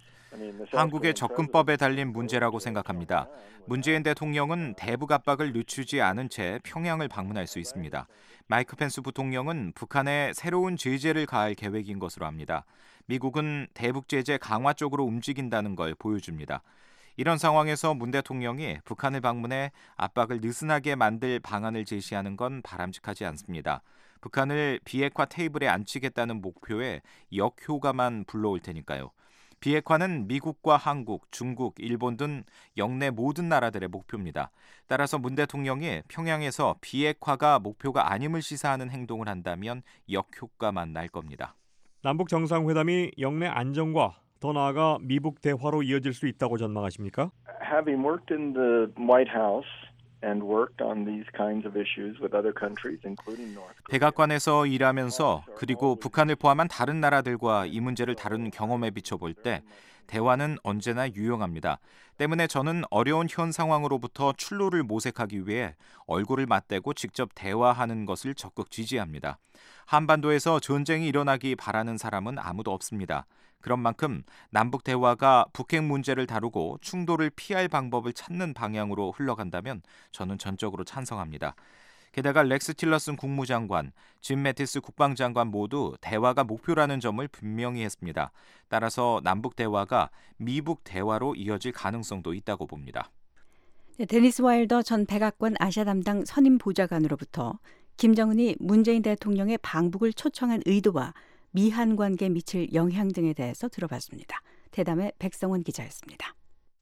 한국의 접근법에 달린 문제라고 생각합니다. 문재인 대통령은 대북 압박을 늦추지 않은 채 평양을 방문할 수 있습니다. 마이크 펜스 부통령은 북한에 새로운 제재를 가할 계획인 것으로 압니다. 미국은 대북 제재 강화 쪽으로 움직인다는 걸 보여줍니다. 이런 상황에서 문 대통령이 북한을 방문해 압박을 느슨하게 만들 방안을 제시하는 건 바람직하지 않습니다. 북한을 비핵화 테이블에 앉히겠다는 목표에 역효과만 불러올 테니까요. 비핵화는 미국과 한국, 중국, 일본 등 영내 모든 나라들의 목표입니다. 따라서 문 대통령이 평양에서 비핵화가 목표가 아님을 시사하는 행동을 한다면 역효과만 날 겁니다. 남북 정상회담이 영내 안정과 더 나아가 미북 대화로 이어질 수 있다고 전망하십니까? Having worked in the White House and worked on these kinds of issues with other countries, including North Korea. 백악관에서 일하면서 그리고 북한을 포함한 다른 나라들과 이 문제를 다룬 경험에 비춰볼 때 대화는 언제나 유용합니다. 때문에 저는 어려운 현 상황으로부터 출路를 모색하기 위해 얼굴을 맞대고 직접 대화하는 것을 적극 지지합니다. 한반도에서 전쟁이 일어나기 바라는 사람은 아무도 없습니다. 그런 만큼 남북 대화가 북핵 문제를 다루고 충돌을 피할 방법을 찾는 방향으로 흘러간다면 저는 전적으로 찬성합니다. 게다가 렉스 틸러슨 국무장관, 짐 매티스 국방장관 모두 대화가 목표라는 점을 분명히 했습니다. 따라서 남북 대화가 미북 대화로 이어질 가능성도 있다고 봅니다. 네, 데니스 와일더 전 백악관 아시아 담당 선임 보좌관으로부터 김정은이 문재인 대통령의 방북을 초청한 의도와 미한 관계에 미칠 영향 등에 대해서 들어봤습니다. 대담의 백성원 기자였습니다.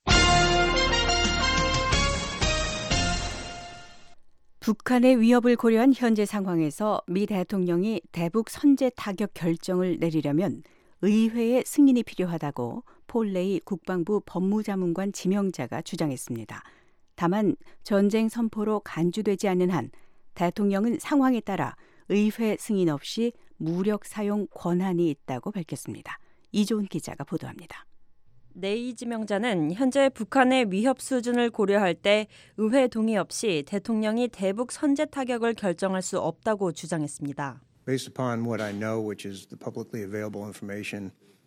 북한의 위협을 고려한 현재 상황에서 미 대통령이 대북 선제 타격 결정을 내리려면 의회의 승인이 필요하다고 폴 레이 국방부 법무자문관 지명자가 주장했습니다. 다만 전쟁 선포로 간주되지 않는 한 대통령은 상황에 따라 의회 승인 없이 무력 사용 권한이 있다고 밝혔습니다. 이조은 기자가 보도합니다. 레이 지명자는 현재 북한의 위협 수준을 고려할 때 의회 동의 없이 대통령이 대북 선제 타격을 결정할 수 없다고 주장했습니다. Based upon what I know, which is the publicly available information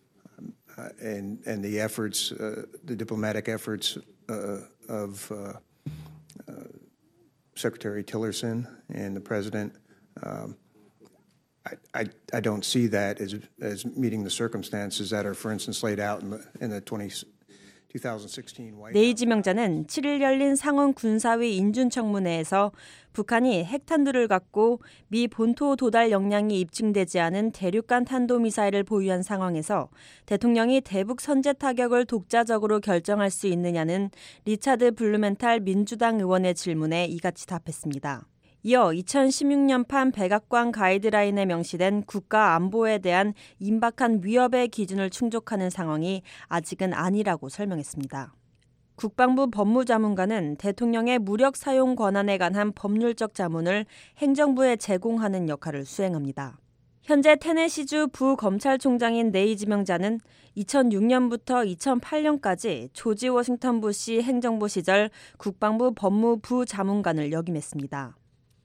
uh, and and the efforts, uh, the diplomatic efforts uh, of uh, uh, Secretary Tillerson and the President, um, I, I I don't see that as as meeting the circumstances that are, for instance, laid out in the in the twenty sixteen White House. 레이 지명자는 칠 일 열린 상원 군사위 인준청문회에서 북한이 핵탄두를 갖고 미 본토 도달 역량이 입증되지 않은 대륙간 탄도미사일을 보유한 상황에서 대통령이 대북 선제 타격을 독자적으로 결정할 수 있느냐는 리차드 블루멘탈 민주당 의원의 질문에 이같이 답했습니다. 이어 이천십육 년판 백악관 가이드라인에 명시된 국가 안보에 대한 임박한 위협의 기준을 충족하는 상황이 아직은 아니라고 설명했습니다. 국방부 법무자문관은 대통령의 무력 사용 권한에 관한 법률적 자문을 행정부에 제공하는 역할을 수행합니다. 현재 테네시주 부검찰총장인 레이 지명자는 이천육 년부터 이천팔 년까지 조지 워싱턴 부시 행정부 시절 국방부 법무부자문관을 역임했습니다.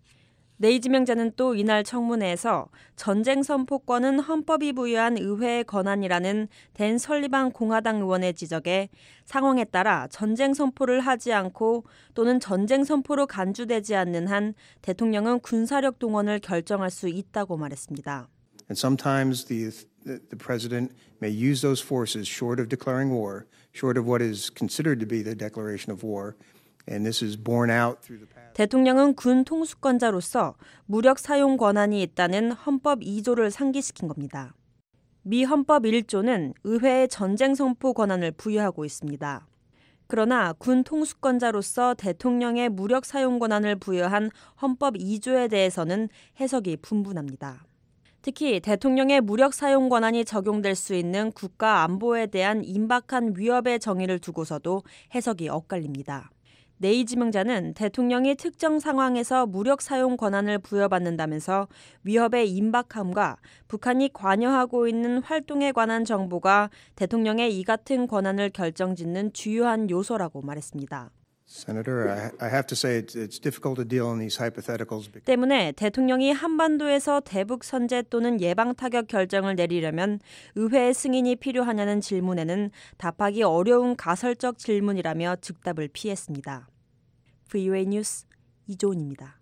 레이 지명자는 또 이날 청문회에서 전쟁 선포권은 헌법이 부여한 의회의 권한이라는 댄 설리반 공화당 의원의 지적에 상황에 따라 전쟁 선포를 하지 않고 또는 전쟁 선포로 간주되지 않는 한 대통령은 군사력 동원을 결정할 수 있다고 말했습니다. And sometimes the the president may use those forces short of declaring war, short of what is considered to be the declaration of war. And this is borne out through the past. 대통령은 군 통수권자로서 무력 사용 권한이 있다는 헌법 이 조를 상기시킨 겁니다. 미 헌법 일 조는 의회에 전쟁 선포 권한을 부여하고 있습니다. 그러나 군 통수권자로서 대통령의 무력 사용 권한을 부여한 헌법 이 조에 대해서는 해석이 분분합니다. 특히 대통령의 무력 사용 권한이 적용될 수 있는 국가 안보에 대한 임박한 위협의 정의를 두고서도 해석이 엇갈립니다. 레이 지명자는 대통령이 특정 상황에서 무력 사용 권한을 부여받는다면서 위협의 임박함과 북한이 관여하고 있는 활동에 관한 정보가 대통령의 이 같은 권한을 결정짓는 주요한 요소라고 말했습니다. Senator, I, I have to say it's, it's difficult to deal in these hypotheticals. 때문에 대통령이 한반도에서 대북 선제 또는 예방 타격 결정을 내리려면 의회의 승인이 필요하냐는 질문에는 답하기 어려운 가설적 질문이라며 즉답을 피했습니다. 브이오에이 뉴스 이조은입니다.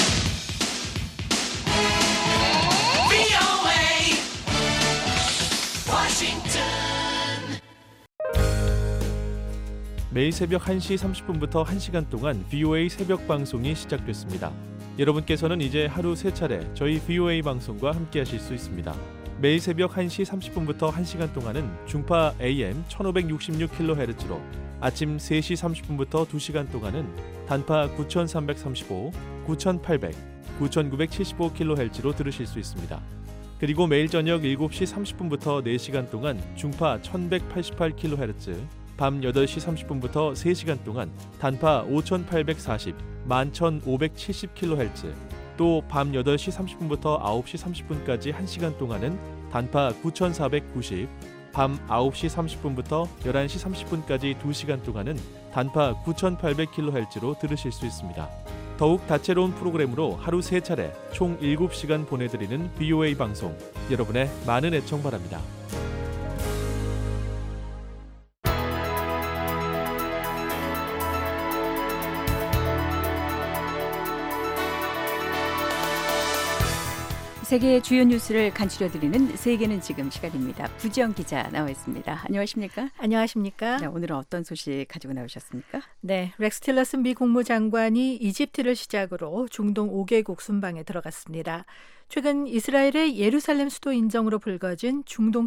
매일 새벽 한 시 삼십 분부터 한 시간 동안 브이오에이 새벽 방송이 시작됐습니다. 여러분께서는 이제 하루 세 차례 저희 브이오에이 방송과 함께하실 수 있습니다. 매일 새벽 한 시 삼십 분부터 한 시간 동안은 중파 에이엠 천오백육십육 킬로헤르츠로, 아침 세 시 삼십 분부터 두 시간 동안은 단파 구천삼백삼십오, 구천팔백, 구천구백칠십오 킬로헤르츠로 들으실 수 있습니다. 그리고 매일 저녁 일곱 시 삼십 분부터 네 시간 동안 중파 천백팔십팔 킬로헤르츠, 밤 여덟 시 삼십 분부터 세 시간 동안 단파 오천팔백사십, 만 천오백칠십 킬로헤르츠, 또 밤 여덟 시 삼십 분부터 아홉 시 삼십 분까지 한 시간 동안은 단파 구천사백구십, 밤 아홉 시 삼십 분부터 열한 시 삼십 분까지 두 시간 동안은 단파 구천팔백 킬로헤르츠로 들으실 수 있습니다. 더욱 다채로운 프로그램으로 하루 세 차례 총 일곱 시간 보내드리는 브이오에이 방송, 여러분의 많은 애청 바랍니다. 세계의 주요 뉴스를 간추려드리는 세계는 지금 시간입니다. 부지영 기자 나와 있습니다. 안녕하십니까? 안녕하십니까? 네, 오늘은 어떤 소식 가지고 나오셨습니까? 네, 렉스 틸러슨 미 국무장관이 이집트를 시작으로 중동 오 개국 순방에 들어갔습니다. 최근 이스라엘의 예루살렘 수도 인정으로 불거진 중동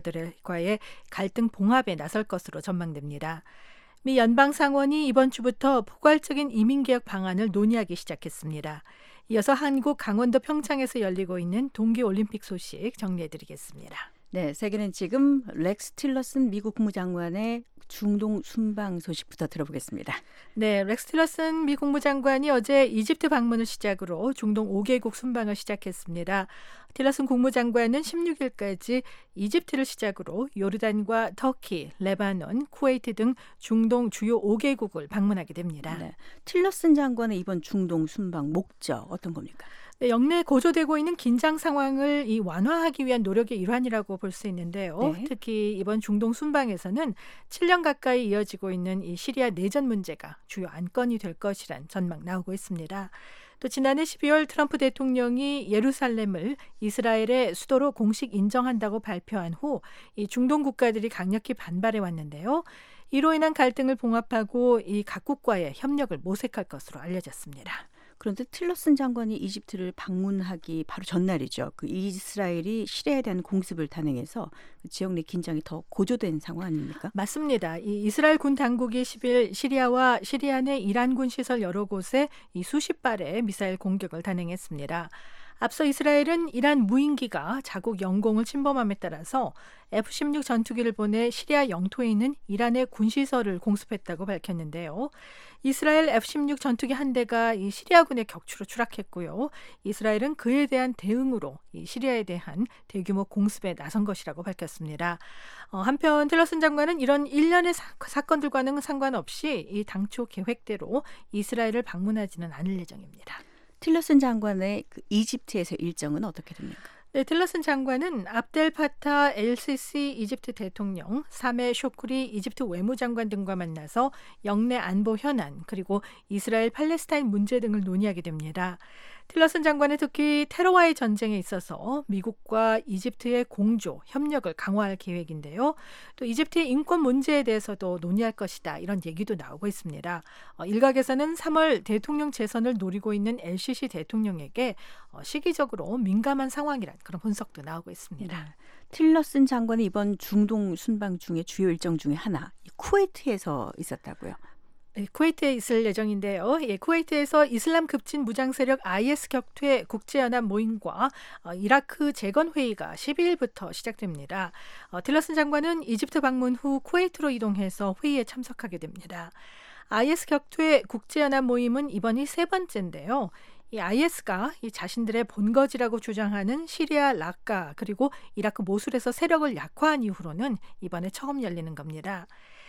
국가들과의 갈등 봉합에 나설 것으로 전망됩니다. 미 연방상원이 이번 주부터 포괄적인 이민개혁 방안을 논의하기 시작했습니다. 이어서 한국 강원도 평창에서 열리고 있는 동계올림픽 소식 정리해드리겠습니다. 네, 세계는 지금 렉스 틸러슨 미국 국무장관의 중동 순방 소식부터 들어보겠습니다. 네, 렉스 틸러슨 미 국무장관이 어제 이집트 방문을 시작으로 중동 오 개국 순방을 시작했습니다. 틸러슨 국무장관은 십육 일까지 이집트를 시작으로 요르단과 터키, 레바논, 쿠웨이트 등 중동 주요 오 개국을 방문하게 됩니다. 네, 틸러슨 장관의 이번 중동 순방 목적 어떤 겁니까? 네, 영내에 고조되고 있는 긴장 상황을 이 완화하기 위한 노력의 일환이라고 볼 수 있는데요. 네. 특히 이번 중동 순방에서는 칠 년 가까이 이어지고 있는 이 시리아 내전 문제가 주요 안건이 될 것이란 전망 나오고 있습니다. 또 지난해 십이월 트럼프 대통령이 예루살렘을 이스라엘의 수도로 공식 인정한다고 발표한 후 이 중동 국가들이 강력히 반발해 왔는데요. 이로 인한 갈등을 봉합하고 이 각국과의 협력을 모색할 것으로 알려졌습니다. 그런데 틸러슨 장관이 이집트를 방문하기 바로 전날이죠. 그 이스라엘이 시리아에 대한 공습을 단행해서 지역 내 긴장이 더 고조된 상황 아닙니까? 맞습니다. 이 이스라엘 군 당국이 십 일 시리아와 시리아 내 이란군 시설 여러 곳에 이 수십 발의 미사일 공격을 단행했습니다. 앞서 이스라엘은 이란 무인기가 자국 영공을 침범함에 따라서 에프 십육 전투기를 보내 시리아 영토에 있는 이란의 군시설을 공습했다고 밝혔는데요. 이스라엘 에프 십육 전투기 한 대가 이 시리아군의 격추로 추락했고요. 이스라엘은 그에 대한 대응으로 이 시리아에 대한 대규모 공습에 나선 것이라고 밝혔습니다. 어, 한편 틸러슨 장관은 이런 일련의 사, 사건들과는 상관없이 이 당초 계획대로 이스라엘을 방문하지는 않을 예정입니다. 틸러슨 장관의 그 이집트에서 일정은 어떻게 됩니까? 네, 틸러슨 장관은 압델 파타 엘시시 이집트 대통령, 사메 쇼크리 이집트 외무장관 등과 만나서 영내 안보 현안 그리고 이스라엘 팔레스타인 문제 등을 논의하게 됩니다. 틸러슨 장관은 특히 테러와의 전쟁에 있어서 미국과 이집트의 공조, 협력을 강화할 계획인데요. 또 이집트의 인권 문제에 대해서도 논의할 것이다. 이런 얘기도 나오고 있습니다. 어, 일각에서는 삼월 대통령 재선을 노리고 있는 엘시시 대통령에게 어, 시기적으로 민감한 상황이란 그런 분석도 나오고 있습니다. 네. 틸러슨 장관이 이번 중동 순방 중에 주요 일정 중에 하나, 쿠웨이트에서 있었다고요. 네, 쿠웨이트에 있을 예정인데요. 예, 쿠웨이트에서 이슬람 급진 무장 세력 아이에스 격퇴 국제연합 모임과 어, 이라크 재건 회의가 십이 일부터 시작됩니다. 어, 틸러슨 장관은 이집트 방문 후 쿠웨이트로 이동해서 회의에 참석하게 됩니다. 아이에스 격퇴 국제연합 모임은 이번이 세 번째인데요. 이 아이에스가 이 자신들의 본거지라고 주장하는 시리아 라카 그리고 이라크 모술에서 세력을 약화한 이후로는 이번에 처음 열리는 겁니다.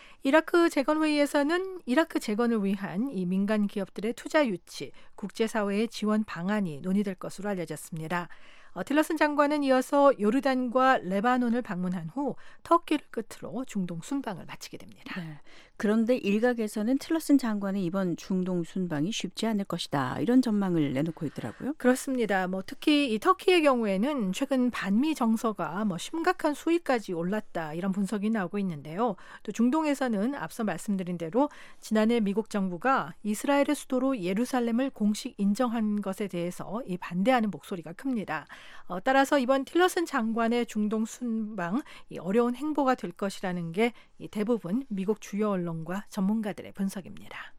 이라크 재건회의에서는 이라크 재건을 위한 이 민간 기업들의 투자 유치, 국제사회의 지원 방안이 논의될 것으로 알려졌습니다. 어, 틸러슨 장관은 이어서 요르단과 레바논을 방문한 후 터키를 끝으로 중동 순방을 마치게 됩니다. 네. 그런데 일각에서는 틸러슨 장관의 이번 중동 순방이 쉽지 않을 것이다. 이런 전망을 내놓고 있더라고요. 그렇습니다. 뭐 특히 이 터키의 경우에는 최근 반미 정서가 뭐 심각한 수위까지 올랐다. 이런 분석이 나오고 있는데요. 또 중동에서는 앞서 말씀드린 대로 지난해 미국 정부가 이스라엘의 수도로 예루살렘을 공식 인정한 것에 대해서 이 반대하는 목소리가 큽니다. 어, 따라서 이번 틸러슨 장관의 중동 순방 이 어려운 행보가 될 것이라는 게 이 대부분 미국 주요 언론과 전문가들의 분석입니다.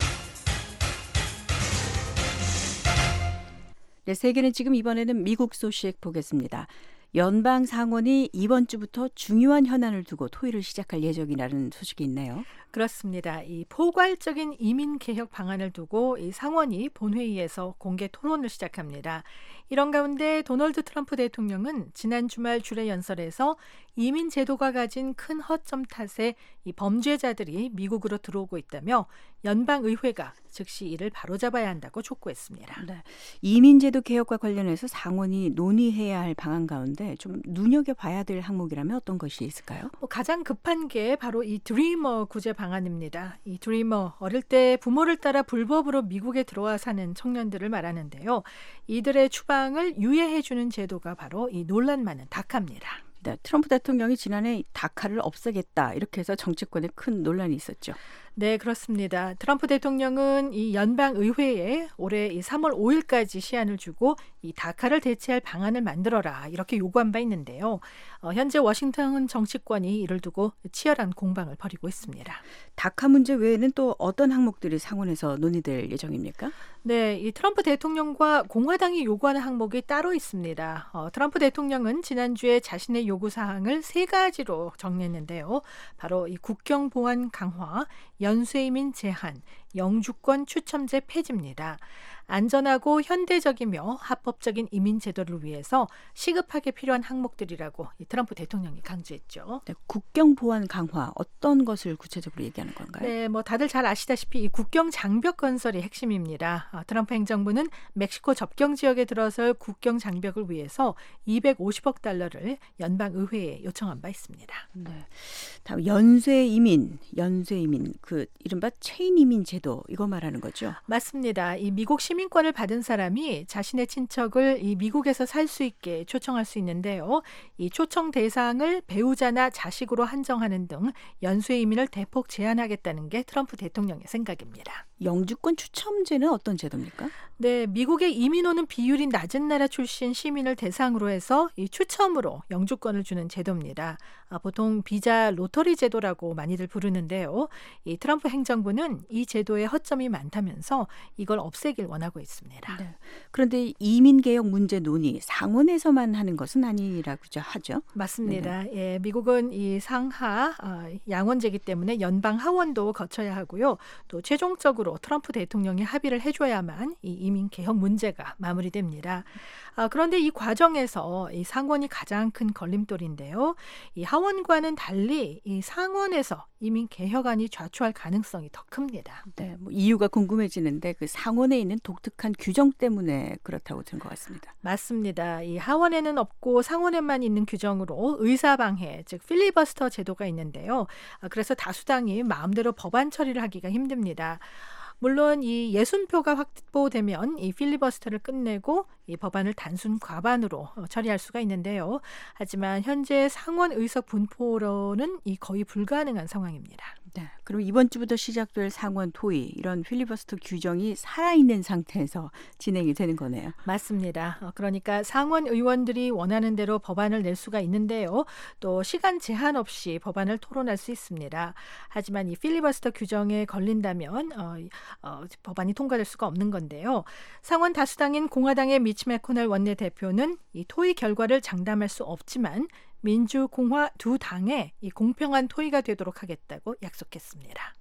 네, 세계는 지금 이번에는 미국 소식 보겠습니다. 연방 상원이 이번 주부터 중요한 현안을 두고 토의를 시작할 예정이라는 소식이 있네요. 그렇습니다. 이 포괄적인 이민 개혁 방안을 두고 이 상원이 본회의에서 공개 토론을 시작합니다. 이런 가운데 도널드 트럼프 대통령은 지난 주말 주례 연설에서 이민 제도가 가진 큰 허점 탓에 이 범죄자들이 미국으로 들어오고 있다며 연방 의회가 즉시 이를 바로잡아야 한다고 촉구했습니다. 네. 이민 제도 개혁과 관련해서 상원이 논의해야 할 방안 가운데 있는데 좀 눈여겨봐야 될 항목이라면 어떤 것이 있을까요? 뭐 가장 급한 게 바로 이 드리머 구제 방안입니다. 이 드리머, 어릴 때 부모를 따라 불법으로 미국에 들어와 사는 청년들을 말하는데요. 이들의 추방을 유예해주는 제도가 바로 이 논란 많은 다카입니다. 네, 트럼프 대통령이 지난해 다카를 없애겠다 이렇게 해서 정치권에 큰 논란이 있었죠. 네, 그렇습니다. 트럼프 대통령은 이 연방의회에 올해 이 삼월 오일까지 시한을 주고 이 다카를 대체할 방안을 만들어라 이렇게 요구한 바 있는데요. 어, 현재 워싱턴 정치권이 이를 두고 치열한 공방을 벌이고 있습니다. 다카 문제 외에는 또 어떤 항목들이 상원에서 논의될 예정입니까? 네, 이 트럼프 대통령과 공화당이 요구하는 항목이 따로 있습니다. 어, 트럼프 대통령은 지난주에 자신의 요구 사항을 세 가지로 정리했는데요. 바로 이 국경 보안 강화, 연쇄이민 제한, 영주권 추첨제 폐지입니다. 안전하고 현대적이며 합법적인 이민 제도를 위해서 시급하게 필요한 항목들이라고 이 트럼프 대통령이 강조했죠. 네, 국경 보안 강화 어떤 것을 구체적으로 얘기하는 건가요? 네, 뭐 다들 잘 아시다시피 이 국경 장벽 건설이 핵심입니다. 아, 트럼프 행정부는 멕시코 접경 지역에 들어설 국경 장벽을 위해서 이백오십억 달러를 연방 의회에 요청한 바 있습니다. 네. 다음 연쇄 이민, 연쇄 이민 그 이른바 체인 이민 제도 이거 말하는 거죠? 맞습니다. 이 미국 시민권을 받은 사람이 자신의 친척을 이 미국에서 살 수 있게 초청할 수 있는데요. 이 초청 대상을 배우자나 자식으로 한정하는 등 연쇄 이민을 대폭 제한하겠다는 게 트럼프 대통령의 생각입니다. 영주권 추첨제는 어떤 제도입니까? 네, 미국의 이민 오는 비율이 낮은 나라 출신 시민을 대상으로 해서 이 추첨으로 영주권을 주는 제도입니다. 아, 보통 비자 로터리 제도라고 많이들 부르는데요. 이 트럼프 행정부는 이 제도에 허점이 많다면서 이걸 없애길 원하고 있습니다. 네. 그런데 이민 개혁 문제 논의 상원에서만 하는 것은 아니라고 하죠? 맞습니다. 예, 미국은 이 상하 어, 양원제이기 때문에 연방 하원도 거쳐야 하고요. 또 최종적으로 트럼프 대통령이 합의를 해줘야만 이 이민 개혁 문제가 마무리됩니다. 아, 그런데 이 과정에서 이 상원이 가장 큰 걸림돌인데요. 이 하원과는 달리 이 상원에서 이민 개혁안이 좌초할 가능성이 더 큽니다. 네, 뭐 이유가 궁금해지는데 그 상원에 있는 독특한 규정 때문에 그렇다고 들은 것 같습니다. 맞습니다. 이 하원에는 없고 상원에만 있는 규정으로 의사방해, 즉 필리버스터 제도가 있는데요. 아, 그래서 다수당이 마음대로 법안 처리를 하기가 힘듭니다. 물론 이 예순 표가 확보되면 이 필리버스터를 끝내고 이 법안을 단순 과반으로 처리할 수가 있는데요. 하지만 현재 상원 의석 분포로는 이 거의 불가능한 상황입니다. 네, 그럼 이번 주부터 시작될 상원 토의 이런 필리버스터 규정이 살아있는 상태에서 진행이 되는 거네요. 맞습니다. 그러니까 상원 의원들이 원하는 대로 법안을 낼 수가 있는데요. 또 시간 제한 없이 법안을 토론할 수 있습니다. 하지만 이 필리버스터 규정에 걸린다면 어, 어, 법안이 통과될 수가 없는 건데요. 상원 다수당인 공화당의 미치 매코넬 원내대표는 이 토의 결과를 장담할 수 없지만 민주, 공화 두 당에 이 공평한 토의가 되도록 하겠다고 약속했습니다.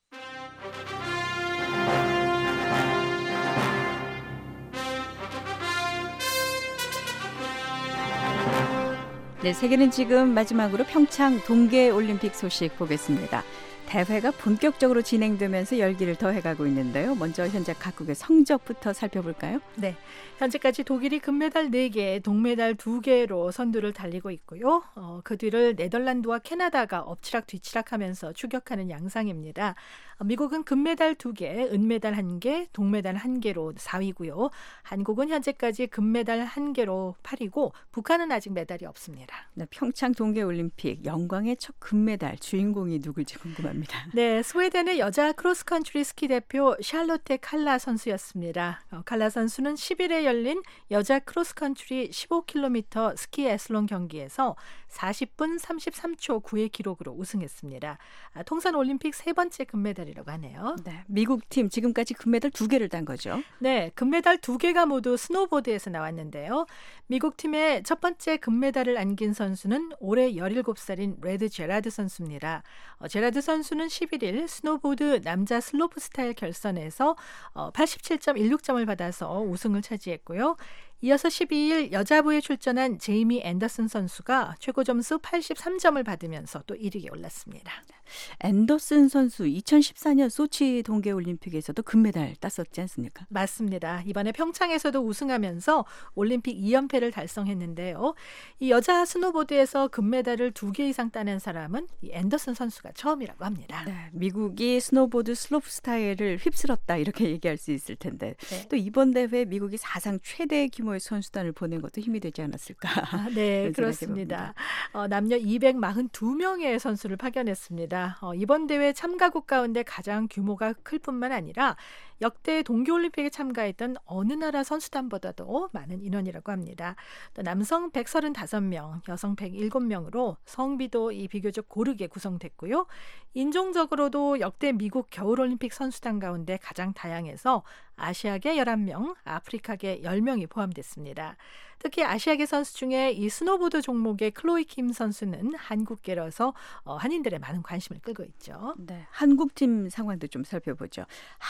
네, 세계는 지금 마지막으로 평창 동계올림픽 소식 보겠습니다. 대회가 본격적으로 진행되면서 열기를 더해가고 있는데요. 먼저 현재 각국의 성적부터 살펴볼까요? 네, 현재까지 독일이 금메달 네 개, 동메달 두 개로 선두를 달리고 있고요. 어, 그 뒤를 네덜란드와 캐나다가 엎치락 뒤치락하면서 추격하는 양상입니다. 어, 미국은 금메달 두 개, 은메달 한 개, 동메달 한 개로 사 위고요. 한국은 현재까지 금메달 한 개로 팔 위고 북한은 아직 메달이 없습니다. 네, 평창 동계올림픽 영광의 첫 금메달 주인공이 누굴지 궁금합니다. 네, 스웨덴의 여자 크로스컨트리 스키 대표 샬로테 칼라 선수였습니다. 어, 칼라 선수는 십 일에 열린 여자 크로스컨트리 십오 킬로미터 스키 애슬론 경기에서 사십 분 삼십삼 초 구의 기록으로 우승했습니다. 아, 통산 올림픽 세 번째 금메달이라고 하네요. 네, 미국 팀 지금까지 금메달 두 개를 딴 거죠? 네, 금메달 두 개가 모두 스노보드에서 나왔는데요. 미국 팀의 첫 번째 금메달을 안긴 선수는 올해 열일곱 살인 레드 제라드 선수입니다. 어, 제라드 선수는 십일 일 스노보드 남자 슬로프 스타일 결선에서 어, 팔십칠 점 일육 점을 받아서 우승을 차지했고요. 이어서 십이 일 여자부에 출전한 제이미 앤더슨 선수가 최고 점수 팔십삼 점을 받으면서 또 일 위에 올랐습니다. 앤더슨 선수 이천십사 년 소치 동계올림픽에서도 금메달 땄었지 않습니까? 맞습니다. 이번에 평창에서도 우승하면서 올림픽 이 연패를 달성했는데요. 이 여자 스노보드에서 금메달을 두 개 이상 따낸 사람은 이 앤더슨 선수가 처음이라고 합니다. 네, 미국이 스노보드 슬로프 스타일을 휩쓸었다 이렇게 얘기할 수 있을 텐데 네. 또 이번 대회 미국이 사상 최대 규모의 선수단을 보낸 것도 힘이 되지 않았을까? 아, 네, 그렇습니다. 어, 남녀 이백사십이 명의 선수를 파견했습니다. 어, 이번 대회 참가국 가운데 가장 규모가 클 뿐만 아니라 역대 동계올림픽에 참가했던 어느 나라 선수단보다도 많은 인원이라고 합니다. 또 남성 백삼십오 명, 여성 백칠 명으로 성비도 이 비교적 고르게 구성됐고요. 인종적으로도 역대 미국 겨울올림픽 선수단 가운데 가장 다양해서 아시아계 열한 명, 아프리카계 열 명이 포함됐습니다. 특히 아시아계 선수 중에 이 스노보드 종목의 클로이 킴 선수는 한국계라서 어, 한인들의 많은 관심을 끌고 있죠. 네, 한국팀 상황도 좀 살펴보죠.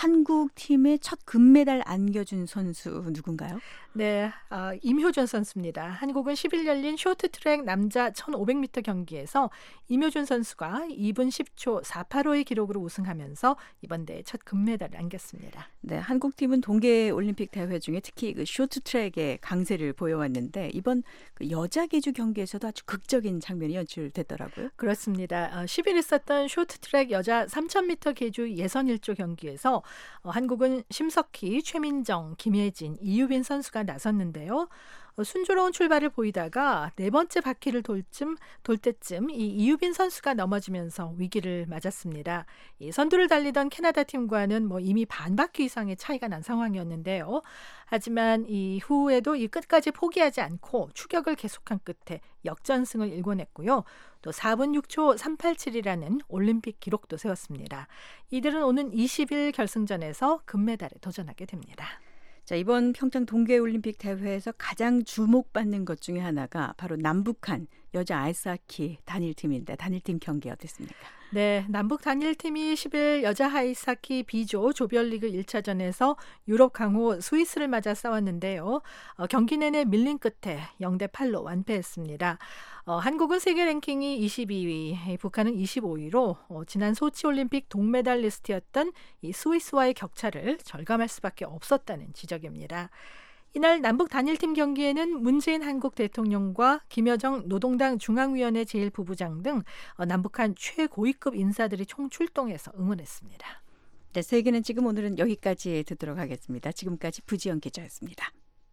한국팀의 첫 금메달 안겨준 선수 누군가요? 네, 어, 임효준 선수입니다. 한국은 십 일 열린 쇼트트랙 남자 천오백 미터 경기에서 임효준 선수가 이 분 십 초 사팔오의 기록으로 우승하면서 이번 대회 첫 금메달을 안겼습니다. 네, 한국팀은 동계올림픽 대회 중에 특히 그 쇼트트랙의 강세를 보여왔는데 이번 그 여자 계주 경기에서도 아주 극적인 장면이 연출됐더라고요. 그렇습니다. 어, 십 일 있었던 쇼트트랙 여자 삼천 미터 계주 예선 일 조 경기에서 어, 한국은 심석희, 최민정, 김예진, 이유빈 선수가 나섰는데요. 어, 순조로운 출발을 보이다가 네 번째 바퀴를 돌쯤, 돌 때쯤 이 이유빈 선수가 넘어지면서 위기를 맞았습니다. 이 선두를 달리던 캐나다 팀과는 뭐 이미 반 바퀴 이상의 차이가 난 상황이었는데요. 하지만 이후에도 이 끝까지 포기하지 않고 추격을 계속한 끝에 역전승을 일궈냈고요. 또 사 분 육 초 삼팔칠이라는 올림픽 기록도 세웠습니다. 이들은 오는 이십 일 결승전에서 금메달에 도전하게 됩니다. 자, 이번 평창 동계올림픽 대회에서 가장 주목받는 것 중에 하나가 바로 남북한 여자 아이스하키 단일팀인데 단일팀 경기 어땠습니까? 네, 남북 단일팀이 십 일 여자 아이스하키 B조 조별리그 일 차전에서 유럽 강호 스위스를 맞아 싸웠는데요. 어, 경기 내내 밀린 끝에 영 대 팔로 완패했습니다. 어, 한국은 세계 랭킹이 이십이 위, 북한은 이십오 위로 어, 지난 소치올림픽 동메달리스트였던 이 스위스와의 격차를 절감할 수밖에 없었다는 지적입니다. 이날 남북 단일팀 경기에는 문재인 한국 대통령과 김여정 노동당 중앙위원회 제일 부부장 등 어, 남북한 최고위급 인사들이 총출동해서 응원했습니다. 네, 세계는 지금 오늘은 여기까지 듣도록 하겠습니다. 지금까지 부지연 기자였습니다.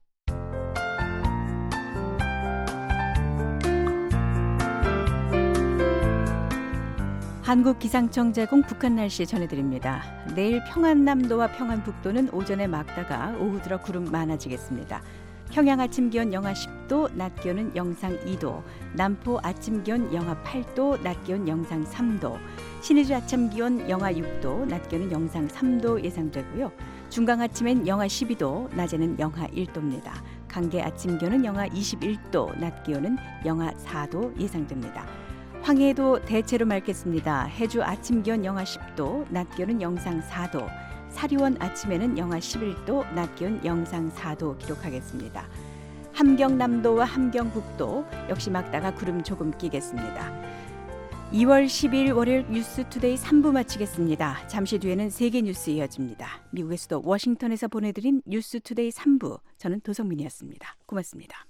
한국기상청 제공 북한 날씨 전해드립니다. 내일 평안남도와 평안북도는 오전에 맑다가 오후 들어 구름 많아지겠습니다. 평양 아침 기온 영하 십 도, 낮 기온은 영상 이 도, 남포 아침 기온 영하 팔 도, 낮 기온 영상 삼 도, 신의주 아침 기온 영하 육 도, 낮 기온은 영상 삼 도 예상되고요. 중강 아침엔 영하 십이 도, 낮에는 영하 일 도입니다. 강계 아침 기온은 영하 이십일 도, 낮 기온은 영하 사 도 예상됩니다. 황해도 대체로 맑겠습니다. 해주 아침 기온 영하 십 도, 낮 기온은 영상 사 도, 사리원 아침에는 영하 십일 도, 낮 기온 영상 사 도 기록하겠습니다. 함경남도와 함경북도 역시 맑다가 구름 조금 끼겠습니다. 이월 십일 월요일 뉴스투데이 삼 부 마치겠습니다. 잠시 뒤에는 세계 뉴스 이어집니다. 미국의 수도 워싱턴에서 보내드린 뉴스투데이 삼 부, 저는 도성민이었습니다. 고맙습니다.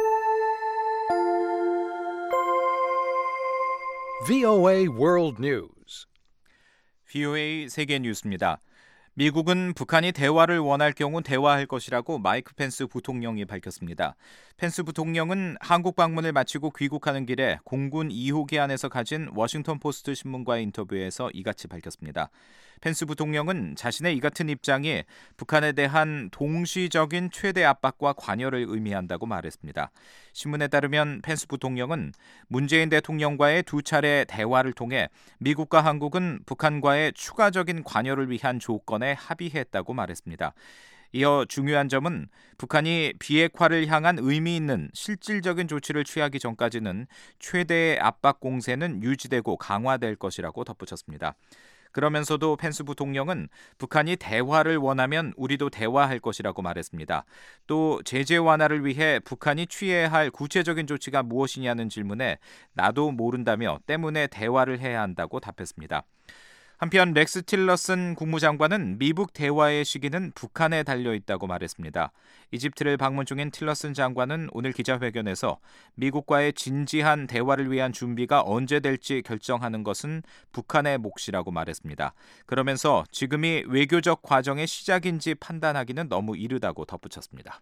브이오에이 World News. 브이오에이 세계 뉴스입니다. 미국은 북한이 대화를 원할 경우 대화할 것이라고 마이크 펜스 부통령이 밝혔습니다. 펜스 부통령은 한국 방문을 마치고 귀국하는 길에 공군 이 호기 안에서 가진 워싱턴 포스트 신문과의 인터뷰에서 이같이 밝혔습니다. 펜스 부통령은 자신의 이 같은 입장이 북한에 대한 동시적인 최대 압박과 관여를 의미한다고 말했습니다. 신문에 따르면 펜스 부통령은 문재인 대통령과의 두 차례 대화를 통해 미국과 한국은 북한과의 추가적인 관여를 위한 조건에 합의했다고 말했습니다. 이어 중요한 점은 북한이 비핵화를 향한 의미 있는 실질적인 조치를 취하기 전까지는 최대의 압박 공세는 유지되고 강화될 것이라고 덧붙였습니다. 그러면서도 펜스 부통령은 북한이 대화를 원하면 우리도 대화할 것이라고 말했습니다. 또 제재 완화를 위해 북한이 취해야 할 구체적인 조치가 무엇이냐는 질문에 나도 모른다며 때문에 대화를 해야 한다고 답했습니다. 한편 렉스 틸러슨 국무장관은 미북 대화의 시기는 북한에 달려있다고 말했습니다. 이집트를 방문 중인 틸러슨 장관은 오늘 기자회견에서 미국과의 진지한 대화를 위한 준비가 언제 될지 결정하는 것은 북한의 몫이라고 말했습니다. 그러면서 지금이 외교적 과정의 시작인지 판단하기는 너무 이르다고 덧붙였습니다.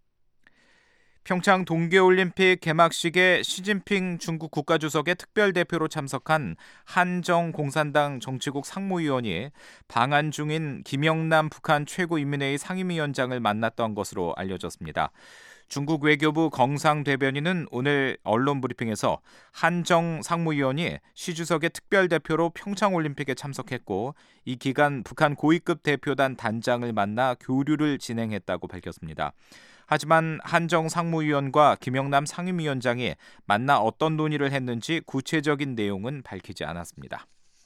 평창 동계올림픽 개막식에 시진핑 중국 국가주석의 특별대표로 참석한 한정공산당 정치국 상무위원이 방한 중인 김영남 북한 최고인민회의 상임위원장을 만났던 것으로 알려졌습니다. 중국 외교부 경상 대변인은 오늘 언론 브리핑에서 한정 상무위원이 시 주석의 특별대표로 평창올림픽에 참석했고 이 기간 북한 고위급 대표단 단장을 만나 교류를 진행했다고 밝혔습니다. 하지만 한정 상무위원과 김영남 상임위원장이 만나 어떤 논의를 했는지 구체적인 내용은 밝히지 않았습니다.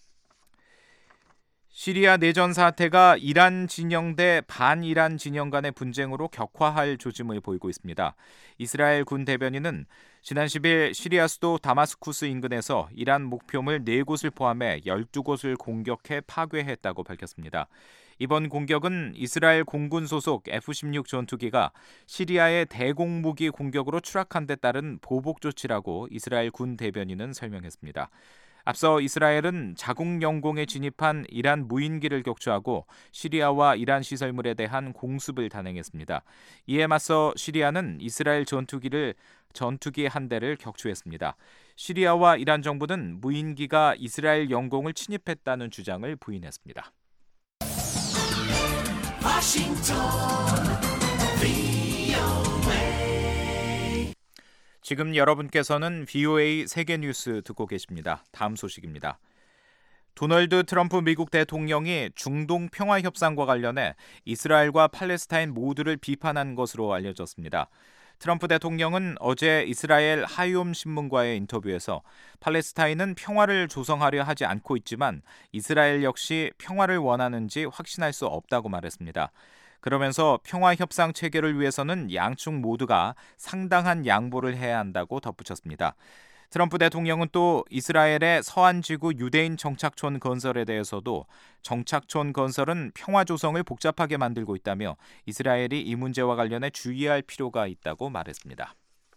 시리아 내전 사태가 이란 진영 대 반이란 진영 간의 분쟁으로 격화할 조짐을 보이고 있습니다. 이스라엘 군 대변인은 지난 십일 시리아 수도 다마스쿠스 인근에서 이란 목표물 네 곳을 포함해 열두 곳을 공격해 파괴했다고 밝혔습니다. 이번 공격은 이스라엘 공군 소속 에프 십육 전투기가 시리아의 대공무기 공격으로 추락한 데 따른 보복 조치라고 이스라엘 군 대변인은 설명했습니다. 앞서 이스라엘은 자국 영공에 진입한 이란 무인기를 격추하고 시리아와 이란 시설물에 대한 공습을 단행했습니다. 이에 맞서 시리아는 이스라엘 전투기를 전투기 한 대를 격추했습니다. 시리아와 이란 정부는 무인기가 이스라엘 영공을 침입했다는 주장을 부인했습니다. 워싱턴 브이오에이 지금 여러분께서는 브이오에이 세계뉴스 듣고 계십니다. 다음 소식입니다. 도널드 트럼프 미국 대통령이 중동 평화협상과 관련해 이스라엘과 팔레스타인 모두를 비판한 것으로 알려졌습니다. 트럼프 대통령은 어제 이스라엘 하욤 신문과의 인터뷰에서 팔레스타인은 평화를 조성하려 하지 않고 있지만 이스라엘 역시 평화를 원하는지 확신할 수 없다고 말했습니다. 그러면서 평화협상 체결을 위해서는 양측 모두가 상당한 양보를 해야 한다고 덧붙였습니다. 트럼프 대통령은 또 이스라엘의 서안지구 유대인 정착촌 건설에 대해서도 정착촌 건설은 평화 조성을 복잡하게 만들고 있다며 이스라엘이 이 문제와 관련해 주의할 필요가 있다고 말했습니다.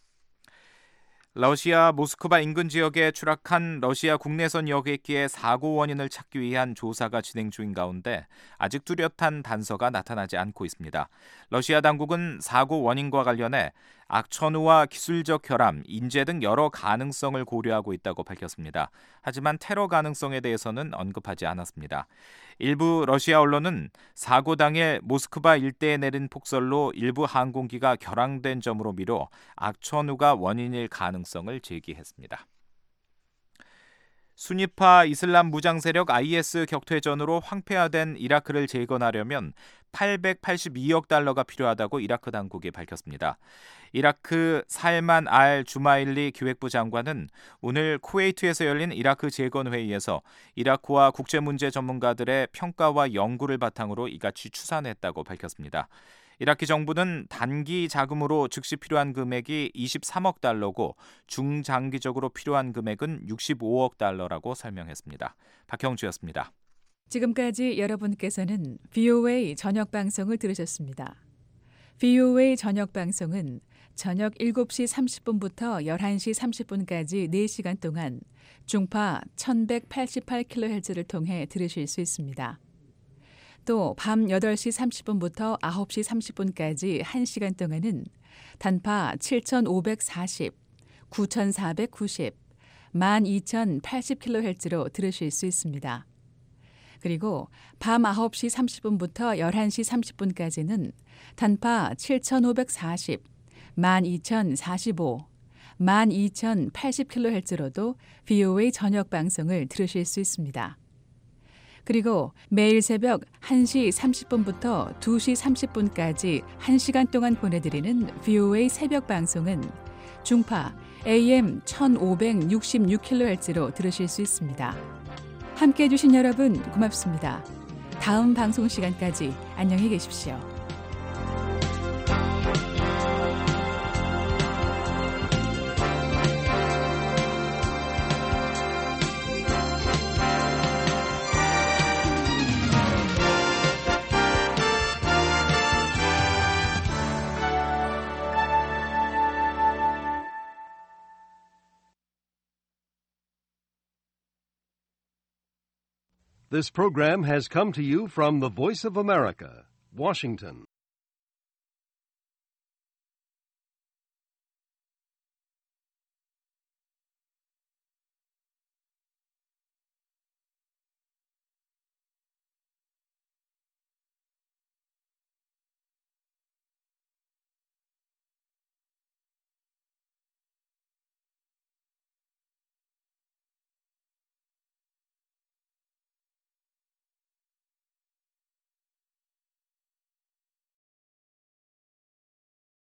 러시아 모스크바 인근 지역에 추락한 러시아 국내선 여객기의 사고 원인을 찾기 위한 조사가 진행 중인 가운데 아직 뚜렷한 단서가 나타나지 않고 있습니다. 러시아 당국은 사고 원인과 관련해 악천후와 기술적 결함, 인재 등 여러 가능성을 고려하고 있다고 밝혔습니다. 하지만 테러 가능성에 대해서는 언급하지 않았습니다. 일부 러시아 언론은 사고 당일 모스크바 일대에 내린 폭설로 일부 항공기가 결항된 점으로 미뤄 악천후가 원인일 가능성을 제기했습니다. 순위파 이슬람 무장 세력 아이에스 격퇴전으로 황폐화된 이라크를 재건하려면 팔백팔십이억 달러가 필요하다고 이라크 당국이 밝혔습니다. 이라크 살만 알 주마일리 기획부 장관은 오늘 쿠웨이트에서 열린 이라크 재건 회의에서 이라크와 국제문제 전문가들의 평가와 연구를 바탕으로 이같이 추산했다고 밝혔습니다. 이라크 정부는 단기 자금으로 즉시 필요한 금액이 이십삼억 달러고 중장기적으로 필요한 금액은 육십오억 달러라고 설명했습니다. 박형주였습니다. 지금까지 여러분께서는 브이오에이 저녁 방송을 들으셨습니다. 브이오에이 저녁 방송은 저녁 일곱 시 삼십 분부터 열한 시 삼십 분까지 네 시간 동안 중파 천백팔십팔 킬로헤르츠를 통해 들으실 수 있습니다. 또 밤 여덟 시 삼십 분부터 아홉 시 삼십 분까지 한 시간 동안은 단파 칠천오백사십, 구천사백구십, 만 이천팔십 킬로헤르츠로 들으실 수 있습니다. 그리고 밤 아홉 시 삼십 분부터 열한 시 삼십 분까지는 단파 칠천오백사십, 만 이천사십오, 만 이천팔십 킬로헤르츠로도 브이오에이 저녁 방송을 들으실 수 있습니다. 그리고 매일 새벽 한 시 삼십 분부터 두 시 삼십 분까지 한 시간 동안 보내드리는 브이오에이 새벽 방송은 중파 에이엠 천오백육십육 킬로헤르츠로 들으실 수 있습니다. 함께해 주신 여러분 고맙습니다. 다음 방송 시간까지 안녕히 계십시오. This program has come to you from the Voice of America, Washington.